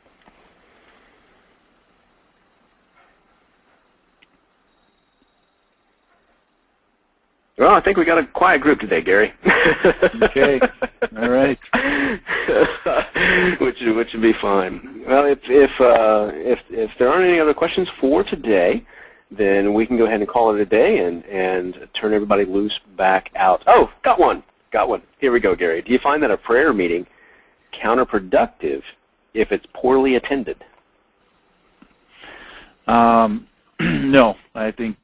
Well, I think we got a quiet group today, Gary. Okay, all right. which would be fine. Well, if there aren't any other questions for today, then we can go ahead and call it a day and turn everybody loose back out. Oh, got one. Here we go, Gary. Do you find that a prayer meeting counterproductive if it's poorly attended? No, I think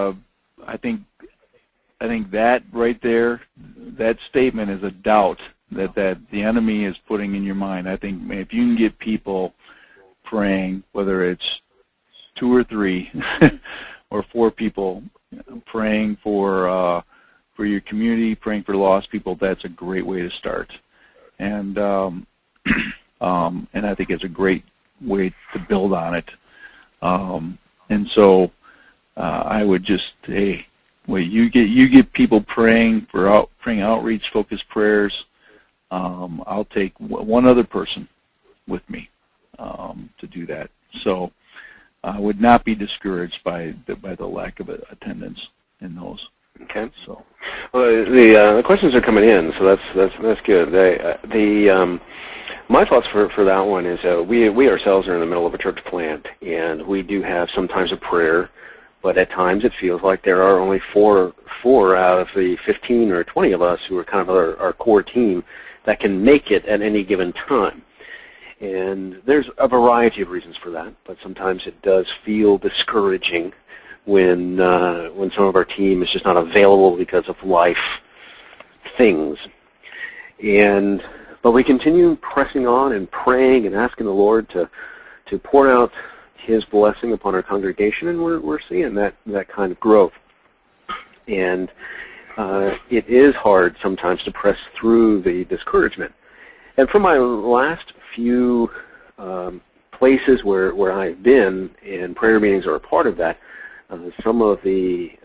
that right there, that statement is a doubt that the enemy is putting in your mind. I think if you can get people praying, whether it's 2 or 3 or 4 people praying for your community, praying for lost people, that's a great way to start. And and I think it's a great way to build on it. And so I would just say, well, you get people praying outreach focused prayers. I'll take one other person with me to do that. So I would not be discouraged by the lack of attendance in those. Okay. So, well, the questions are coming in, so that's good. My thoughts for that one is we ourselves are in the middle of a church plant, and we do have some times of prayer. But at times it feels like there are only four out of the 15 or 20 of us who are kind of our core team that can make it at any given time. And there's a variety of reasons for that, but sometimes it does feel discouraging when some of our team is just not available because of life things. But we continue pressing on and praying and asking the Lord to pour out His blessing upon our congregation, and we're seeing that kind of growth. And it is hard sometimes to press through the discouragement. And from my last few places where I've been, and prayer meetings are a part of that, some of the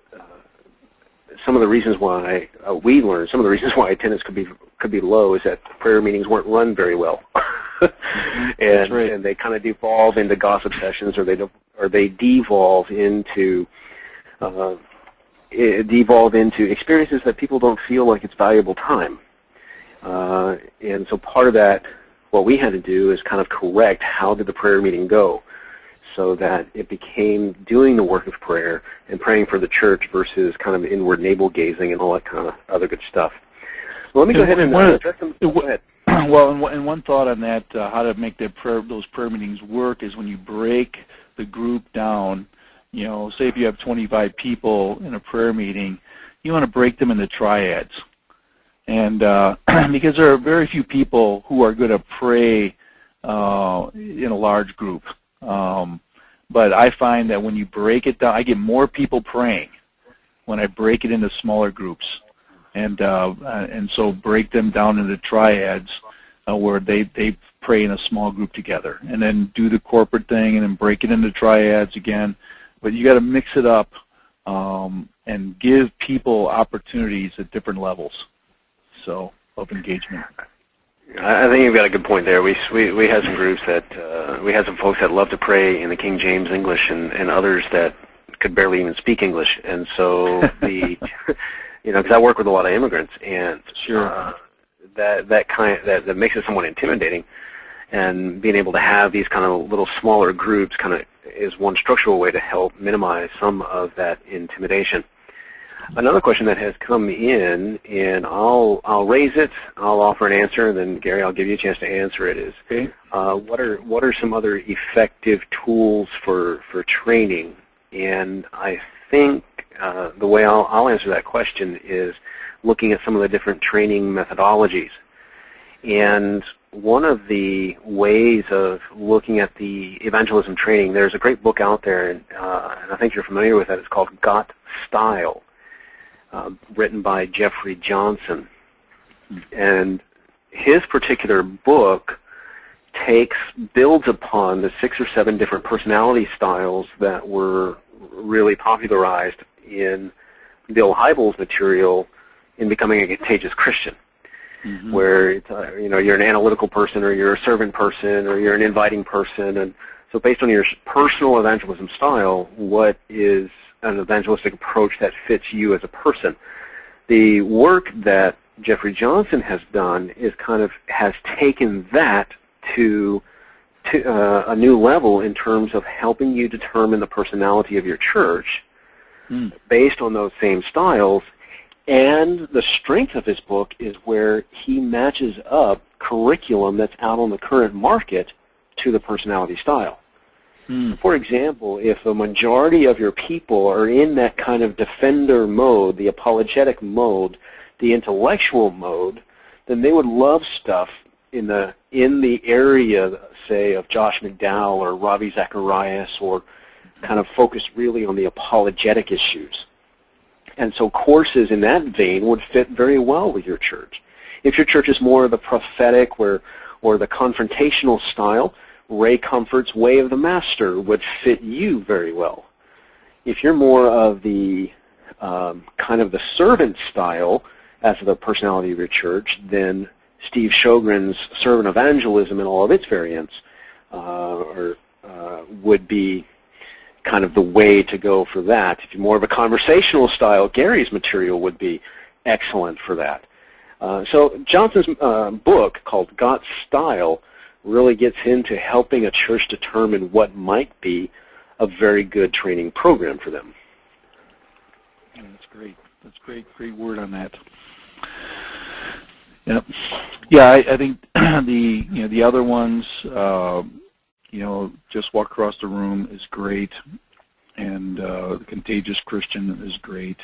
reasons why we learned, some of the reasons why attendance could be low is that prayer meetings weren't run very well. And, right. And they kind of devolve into gossip sessions, or they devolve into experiences that people don't feel like it's valuable time. And so part of that, what we had to do is kind of correct how did the prayer meeting go, so that it became doing the work of prayer and praying for the church versus kind of inward navel gazing and all that kind of other good stuff. Well, let me go ahead and address them. Go ahead. Well, and one thought on that, how to make those prayer meetings work, is when you break the group down. You know, say if you have 25 people in a prayer meeting, you want to break them into triads, and because there are very few people who are going to pray in a large group. But I find that when you break it down, I get more people praying when I break it into smaller groups. And so break them down into triads where they pray in a small group together, and then do the corporate thing, and then break it into triads again. But you got to mix it up and give people opportunities at different levels of engagement. I think you've got a good point there. We had some groups that we had some folks that love to pray in the King James English, and others that could barely even speak English, and so because I work with a lot of immigrants, and sure. that makes it somewhat intimidating, and being able to have these kind of little smaller groups kind of is one structural way to help minimize some of that intimidation. Another question that has come in, and I'll raise it, I'll offer an answer, and then Gary, I'll give you a chance to answer it, is okay. What are some other effective tools for training? And I think the way I'll answer that question is looking at some of the different training methodologies. And one of the ways of looking at the evangelism training, there's a great book out there, and I think you're familiar with it. It's called Got Style, written by Jeffrey Johnson. And his particular book builds upon the 6 or 7 different personality styles that were really popularized in Bill Hybels' material in Becoming a Contagious Christian, where it's, you're an analytical person, or you're a servant person, or you're an inviting person. And so based on your personal evangelism style, what is an evangelistic approach that fits you as a person? The work that Jeffrey Johnson has done has taken that to a new level in terms of helping you determine the personality of your church based on those same styles. And the strength of his book is where he matches up curriculum that's out on the current market to the personality style. For example, if a majority of your people are in that kind of defender mode, the apologetic mode, the intellectual mode, then they would love stuff in the area, say, of Josh McDowell or Ravi Zacharias, or kind of focused really on the apologetic issues. And so courses in that vein would fit very well with your church. If your church is more of the prophetic or the confrontational style, Ray Comfort's Way of the Master would fit you very well. If you're more of the kind of the servant style as the personality of your church, then Steve Sjogren's Servant Evangelism and all of its variants would be kind of the way to go for that. If you're more of a conversational style, Gary's material would be excellent for that. So Johnson's book called Got Style really gets into helping a church determine what might be a very good training program for them. Yeah, that's great. That's great word on that. Yep. Yeah, I think the other ones, Just Walk Across the Room is great, and The Contagious Christian is great.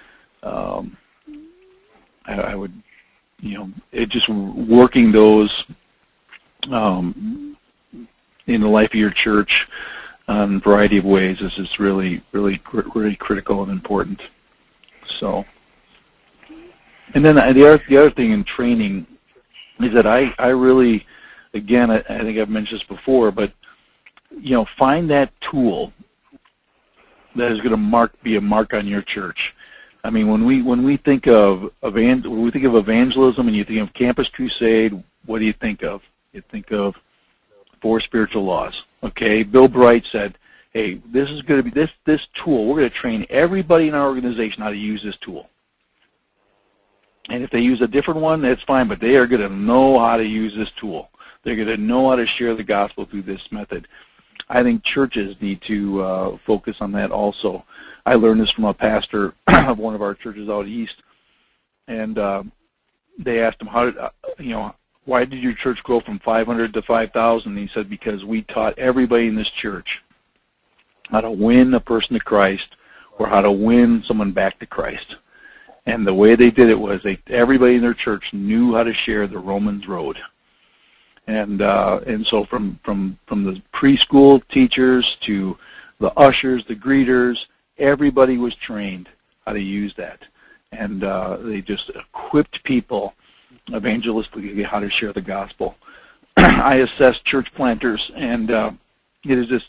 I would, just working those in the life of your church in a variety of ways is just really critical and important. So. And then the other thing in training is that I really, again, I think I've mentioned this before, but find that tool that is going to be a mark on your church. I mean, when we think of evangelism and you think of Campus Crusade, what do you think of? You think of 4 spiritual laws. Okay, Bill Bright said, "Hey, this is going to be this tool. We're going to train everybody in our organization how to use this tool." And if they use a different one, that's fine, but they are going to know how to use this tool. They're going to know how to share the gospel through this method. I think churches need to focus on that also. I learned this from a pastor of one of our churches out east, and they asked him, why did your church grow from 500 to 5,000? And he said, because we taught everybody in this church how to win a person to Christ or how to win someone back to Christ. And the way they did it was everybody in their church knew how to share the Romans road. And so from the preschool teachers to the ushers, the greeters, everybody was trained how to use that. And they just equipped people evangelistically how to share the gospel. I assess church planters, and it is just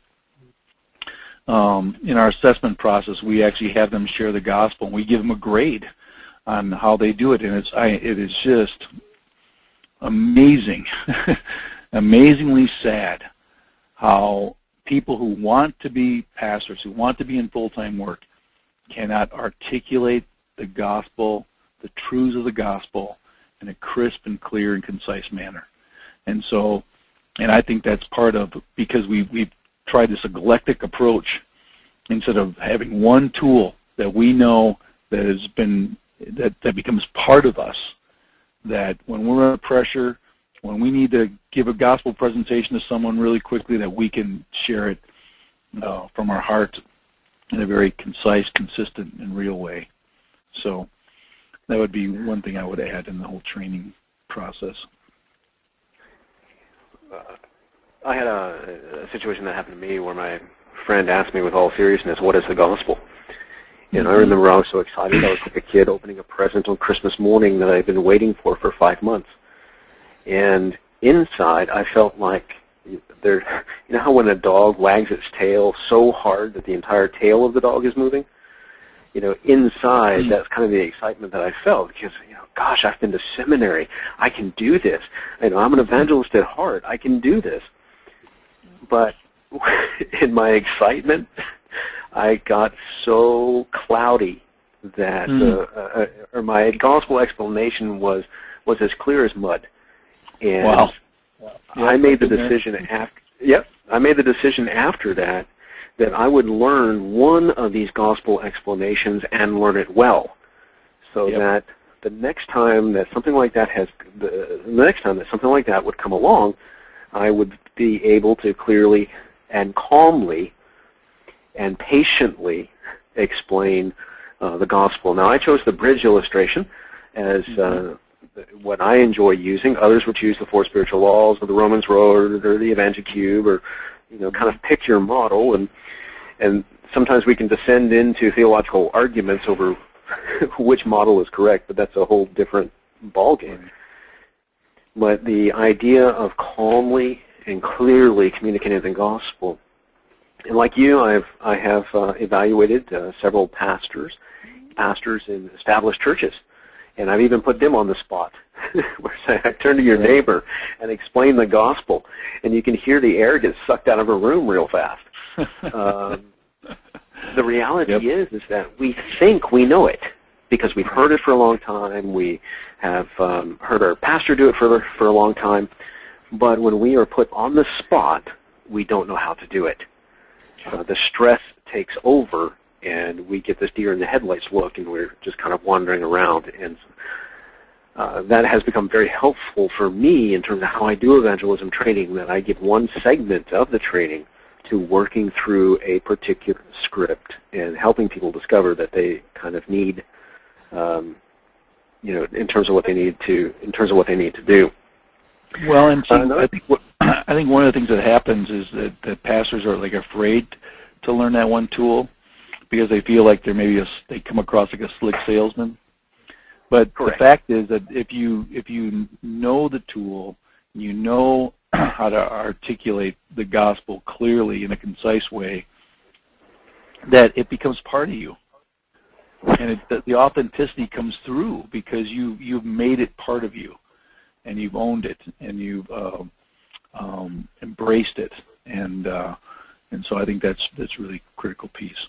in our assessment process, we actually have them share the gospel, and we give them a grade on how they do it, and it is just amazing, amazingly sad how people who want to be pastors, who want to be in full-time work, cannot articulate the gospel, the truths of the gospel, in a crisp and clear and concise manner. And so, and I think that's part of, because we've tried this eclectic approach, instead of having one tool that we know that has been, that becomes part of us, that when we're under pressure, when we need to give a gospel presentation to someone really quickly, that we can share it from our heart in a very concise, consistent, and real way. So that would be one thing I would add in the whole training process. I had a situation that happened to me where my friend asked me with all seriousness, what is the gospel? And I remember I was so excited. I was like a kid opening a present on Christmas morning that I'd been waiting for 5 months. And inside, I felt like there, you know how when a dog wags its tail so hard that the entire tail of the dog is moving? You know, inside, that's kind of the excitement that I felt because, you know, gosh, I've been to seminary. I can do this. You know, I'm an evangelist at heart. I can do this. But in my excitement, I got so cloudy that or my gospel explanation was as clear as mud. And wow. I made the decision after. Yep, I made the decision after that I would learn one of these gospel explanations and learn it well, so that the next time that something like that would come along, I would be able to clearly and calmly and patiently explain the gospel. Now, I chose the bridge illustration as what I enjoy using. Others would choose the four spiritual laws or the Romans Road or the EvangeCube, or, you know, kind of pick your model. And sometimes we can descend into theological arguments over which model is correct, but that's a whole different ballgame. But the idea of calmly and clearly communicating the gospel, and like you, I have evaluated several pastors in established churches, and I've even put them on the spot. Where I turn to your neighbor and explain the gospel, and you can hear the air get sucked out of a room real fast. The reality is that we think we know it because we've heard it for a long time. We have heard our pastor do it for a long time. But when we are put on the spot, we don't know how to do it. The stress takes over, and we get this deer in the headlights look, and we're just kind of wandering around. And that has become very helpful for me in terms of how I do evangelism training, that I give one segment of the training to working through a particular script and helping people discover that they kind of need, you know, in terms of what they need to do. Well, and see, I think one of the things that happens is that pastors are like afraid to learn that one tool because they feel like they come across like a slick salesman. But the fact is that if you know the tool, you know how to articulate the gospel clearly in a concise way, that it becomes part of you, and the authenticity comes through because you've made it part of you, and you've owned it, and you've embraced it, and so I think that's really a critical piece.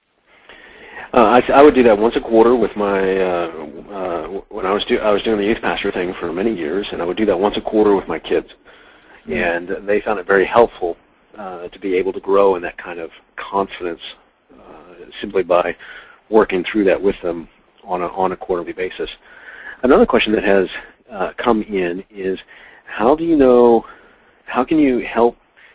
I would do that once a quarter with my when I was doing the youth pastor thing for many years, and I would do that once a quarter with my kids, and they found it very helpful to be able to grow in that kind of confidence simply by working through that with them on a quarterly basis. Another question that has come in is, how can you help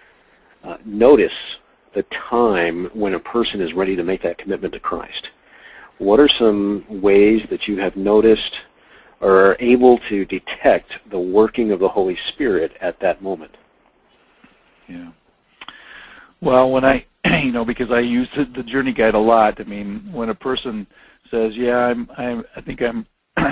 notice the time when a person is ready to make that commitment to Christ? What are some ways that you have noticed or are able to detect the working of the Holy Spirit at that moment? Yeah. Well, when I, because I use the journey guide a lot. I mean, when a person says, "Yeah, I think I'm,"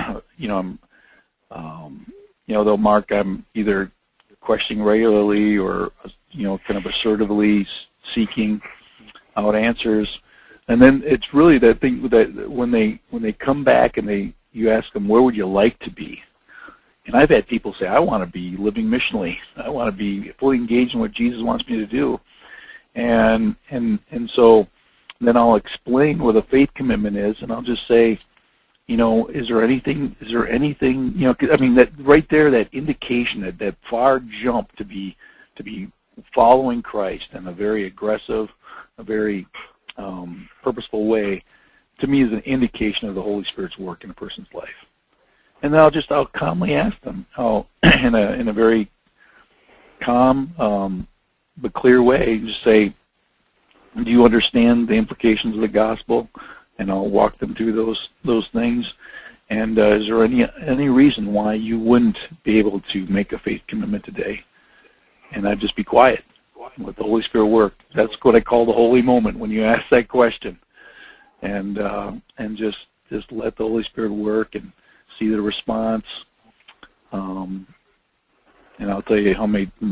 they'll mark I'm either questioning regularly or, kind of assertively seeking out answers, and then it's really that thing that when they come back and you ask them, where would you like to be? And I've had people say, I want to be living missionally. I want to be fully engaged in what Jesus wants me to do. And so then I'll explain what a faith commitment is, and I'll just say, is there anything, that right there, that indication, that far jump to be following Christ in a very aggressive, a very purposeful way, to me is an indication of the Holy Spirit's work in a person's life. And then I'll calmly ask them, in a very calm but clear way, just say, do you understand the implications of the gospel? And I'll walk them through those things. And is there any reason why you wouldn't be able to make a faith commitment today? and I'd just be quiet and let the Holy Spirit work. That's what I call the holy moment, when you ask that question, and just let the Holy Spirit work and see the response. And I'll tell you how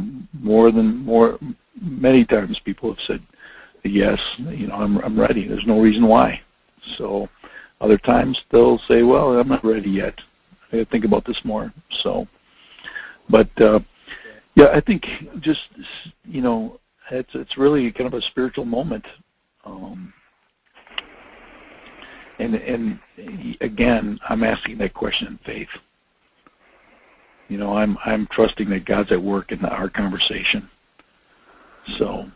many times people have said, yes, I'm ready. There's no reason why. So other times they'll say, well, I'm not ready yet. I got to think about this more. So, but yeah, I think just it's really kind of a spiritual moment. And again, I'm asking that question in faith. I'm trusting that God's at work in our conversation. So.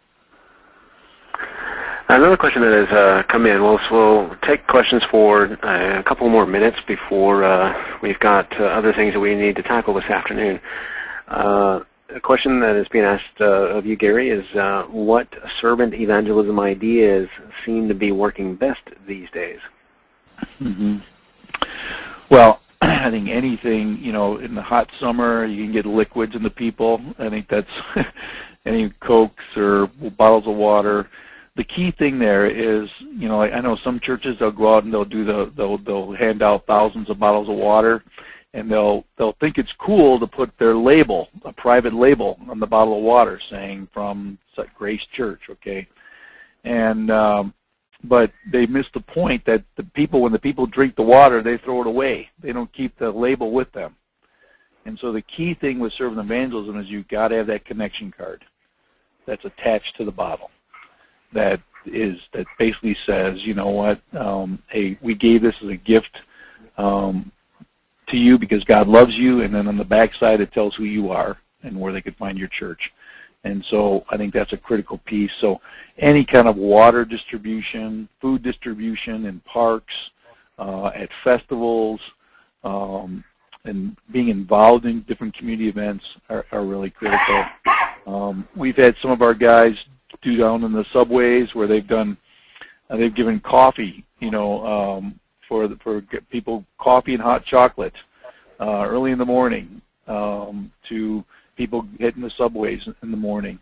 Another question that has come in. We'll take questions for a couple more minutes before we've got other things that we need to tackle this afternoon. A question that is being asked of you, Gary, is what servant evangelism ideas seem to be working best these days? Mm-hmm. Well, I think anything, in the hot summer, you can get liquids into people. I think that's any Cokes or bottles of water. The key thing there is, I know some churches, they'll go out and they'll hand out thousands of bottles of water, and they'll think it's cool to put their label, a private label, on the bottle of water saying from Grace Church, okay? And but they miss the point that when the people drink the water, they throw it away. They don't keep the label with them. And so the key thing with servant evangelism is you've got to have that connection card that's attached to the bottle. That basically says, you know what, hey, we gave this as a gift to you because God loves you, and then on the back side it tells who you are and where they could find your church. And so I think that's a critical piece. So any kind of water distribution, food distribution in parks, at festivals, and being involved in different community events are really critical. We've had some of our guys do down in the subways where they've given coffee, for people, coffee and hot chocolate early in the morning to people hitting the subways in the morning.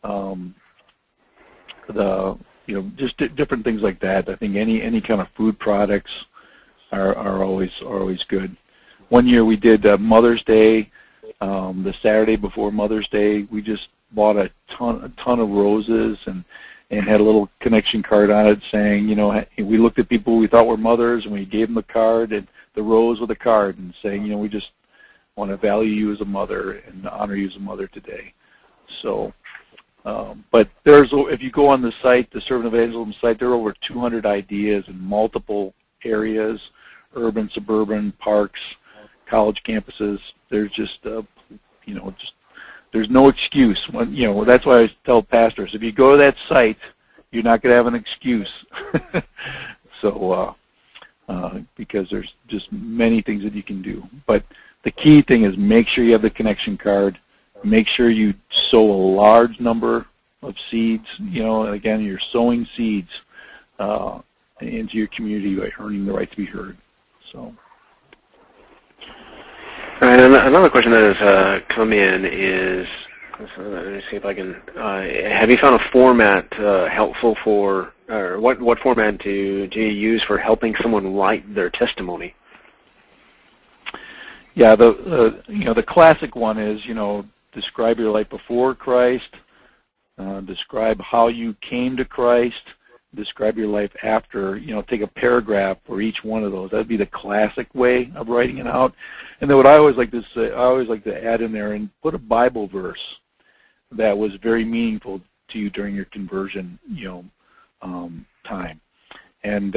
Just different things like that. I think any kind of food products are always good. One year we did Mother's Day, the Saturday before Mother's Day. We just bought a ton of roses and had a little connection card on it saying, we looked at people we thought were mothers and we gave them a card and the rose with a card and saying, we just want to value you as a mother and honor you as a mother today. So, but if you go on the site, the Servant Evangelism site, there are over 200 ideas in multiple areas, urban, suburban, parks, college campuses. There's just, there's no excuse. That's why I tell pastors, if you go to that site, you're not going to have an excuse. So, because there's just many things that you can do. But the key thing is make sure you have the connection card. Make sure you sow a large number of seeds. Again, you're sowing seeds into your community by earning the right to be heard. So. All right, another question that has come in is, let me see if I can, have you found a format helpful for, or what format do you use for helping someone write their testimony? Yeah, the classic one is, describe your life before Christ, describe how you came to Christ, describe your life after, take a paragraph for each one of those. That'd be the classic way of writing it out. And then what I always like to say, I always like to add in there and put a Bible verse that was very meaningful to you during your conversion, time. And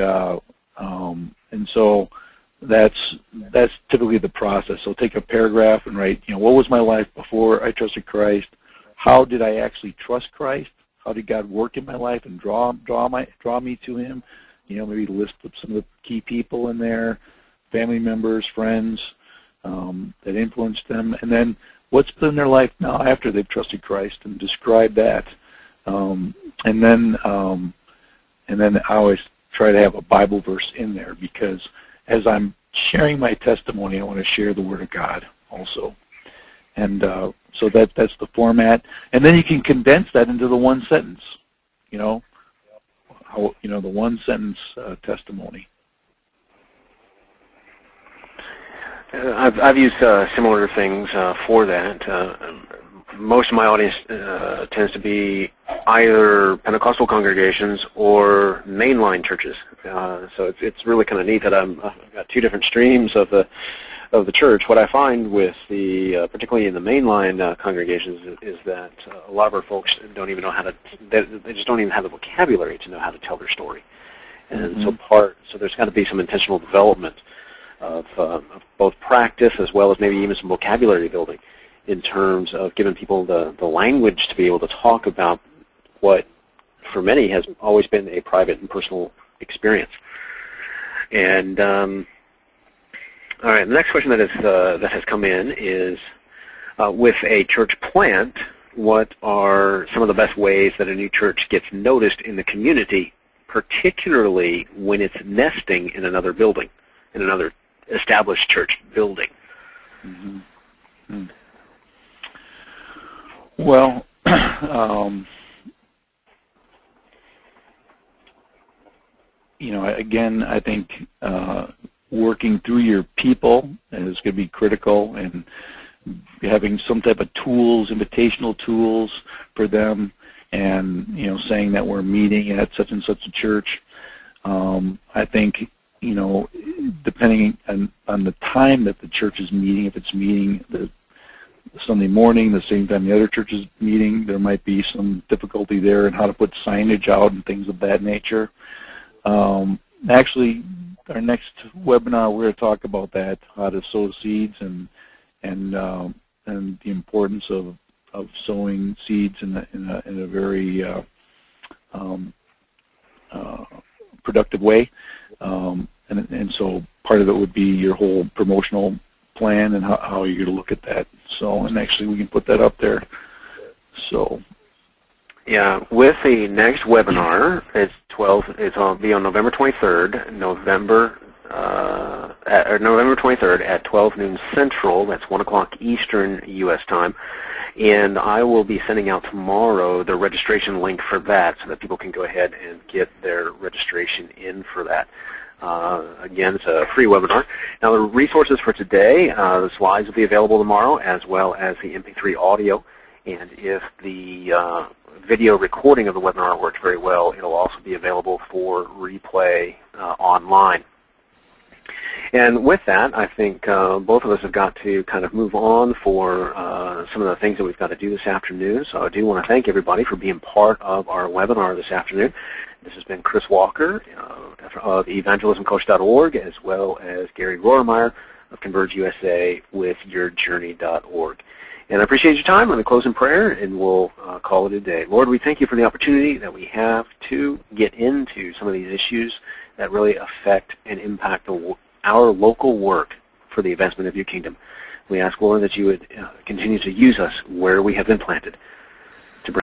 so that's typically the process. So take a paragraph and write, what was my life before I trusted Christ? How did I actually trust Christ? How did God work in my life and draw me to Him? Maybe list some of the key people in there, family members, friends that influenced them, and then what's been their life now after they've trusted Christ, and describe that. And then I always try to have a Bible verse in there because as I'm sharing my testimony, I want to share the Word of God also. And so that's the format. And then you can condense that into the one sentence, the one sentence testimony. I've used similar things for that. Most of my audience tends to be either Pentecostal congregations or mainline churches. So it's really kind of neat that I've got two different streams of the church. What I find with the particularly in the mainline congregations is that a lot of our folks don't even know how to. They just don't even have the vocabulary to know how to tell their story, and so there's got to be some intentional development of both practice as well as maybe even some vocabulary building in terms of giving people the language to be able to talk about what, for many, has always been a private and personal experience. And all right, the next question that has come in is, with a church plant, what are some of the best ways that a new church gets noticed in the community, particularly when it's nesting in another building, in another established church building? Mm-hmm. Mm. Well, again, I think working through your people is going to be critical, and having some type of tools, invitational tools for them, and saying that we're meeting at such and such a church. I think depending on the time that the church is meeting, if it's meeting the Sunday morning, the same time the other church is meeting, there might be some difficulty there in how to put signage out and things of that nature. Actually, our next webinar, we're going to talk about that, how to sow seeds and the importance of sowing seeds in a very productive way. And so part of it would be your whole promotional plan and how you're going to look at that. So, and actually we can put that up there. So. Yeah, with the next webinar, it'll be on November 23rd, November 23rd at 12 noon Central. That's 1 o'clock Eastern U.S. time. And I will be sending out tomorrow the registration link for that so that people can go ahead and get their registration in for that. Again, it's a free webinar. Now, the resources for today, the slides will be available tomorrow, as well as the MP3 audio. And if the video recording of the webinar works very well, it'll also be available for replay online. And with that, I think both of us have got to kind of move on for some of the things that we've got to do this afternoon. So I do want to thank everybody for being part of our webinar this afternoon. This has been Chris Walker of evangelismcoach.org, as well as Gary Rohrmeyer of Converge USA with yourjourney.org. And I appreciate your time. I'm going to close in prayer, and we'll call it a day. Lord, we thank you for the opportunity that we have to get into some of these issues that really affect and impact our local work for the advancement of your kingdom. We ask, Lord, that you would continue to use us where we have been planted.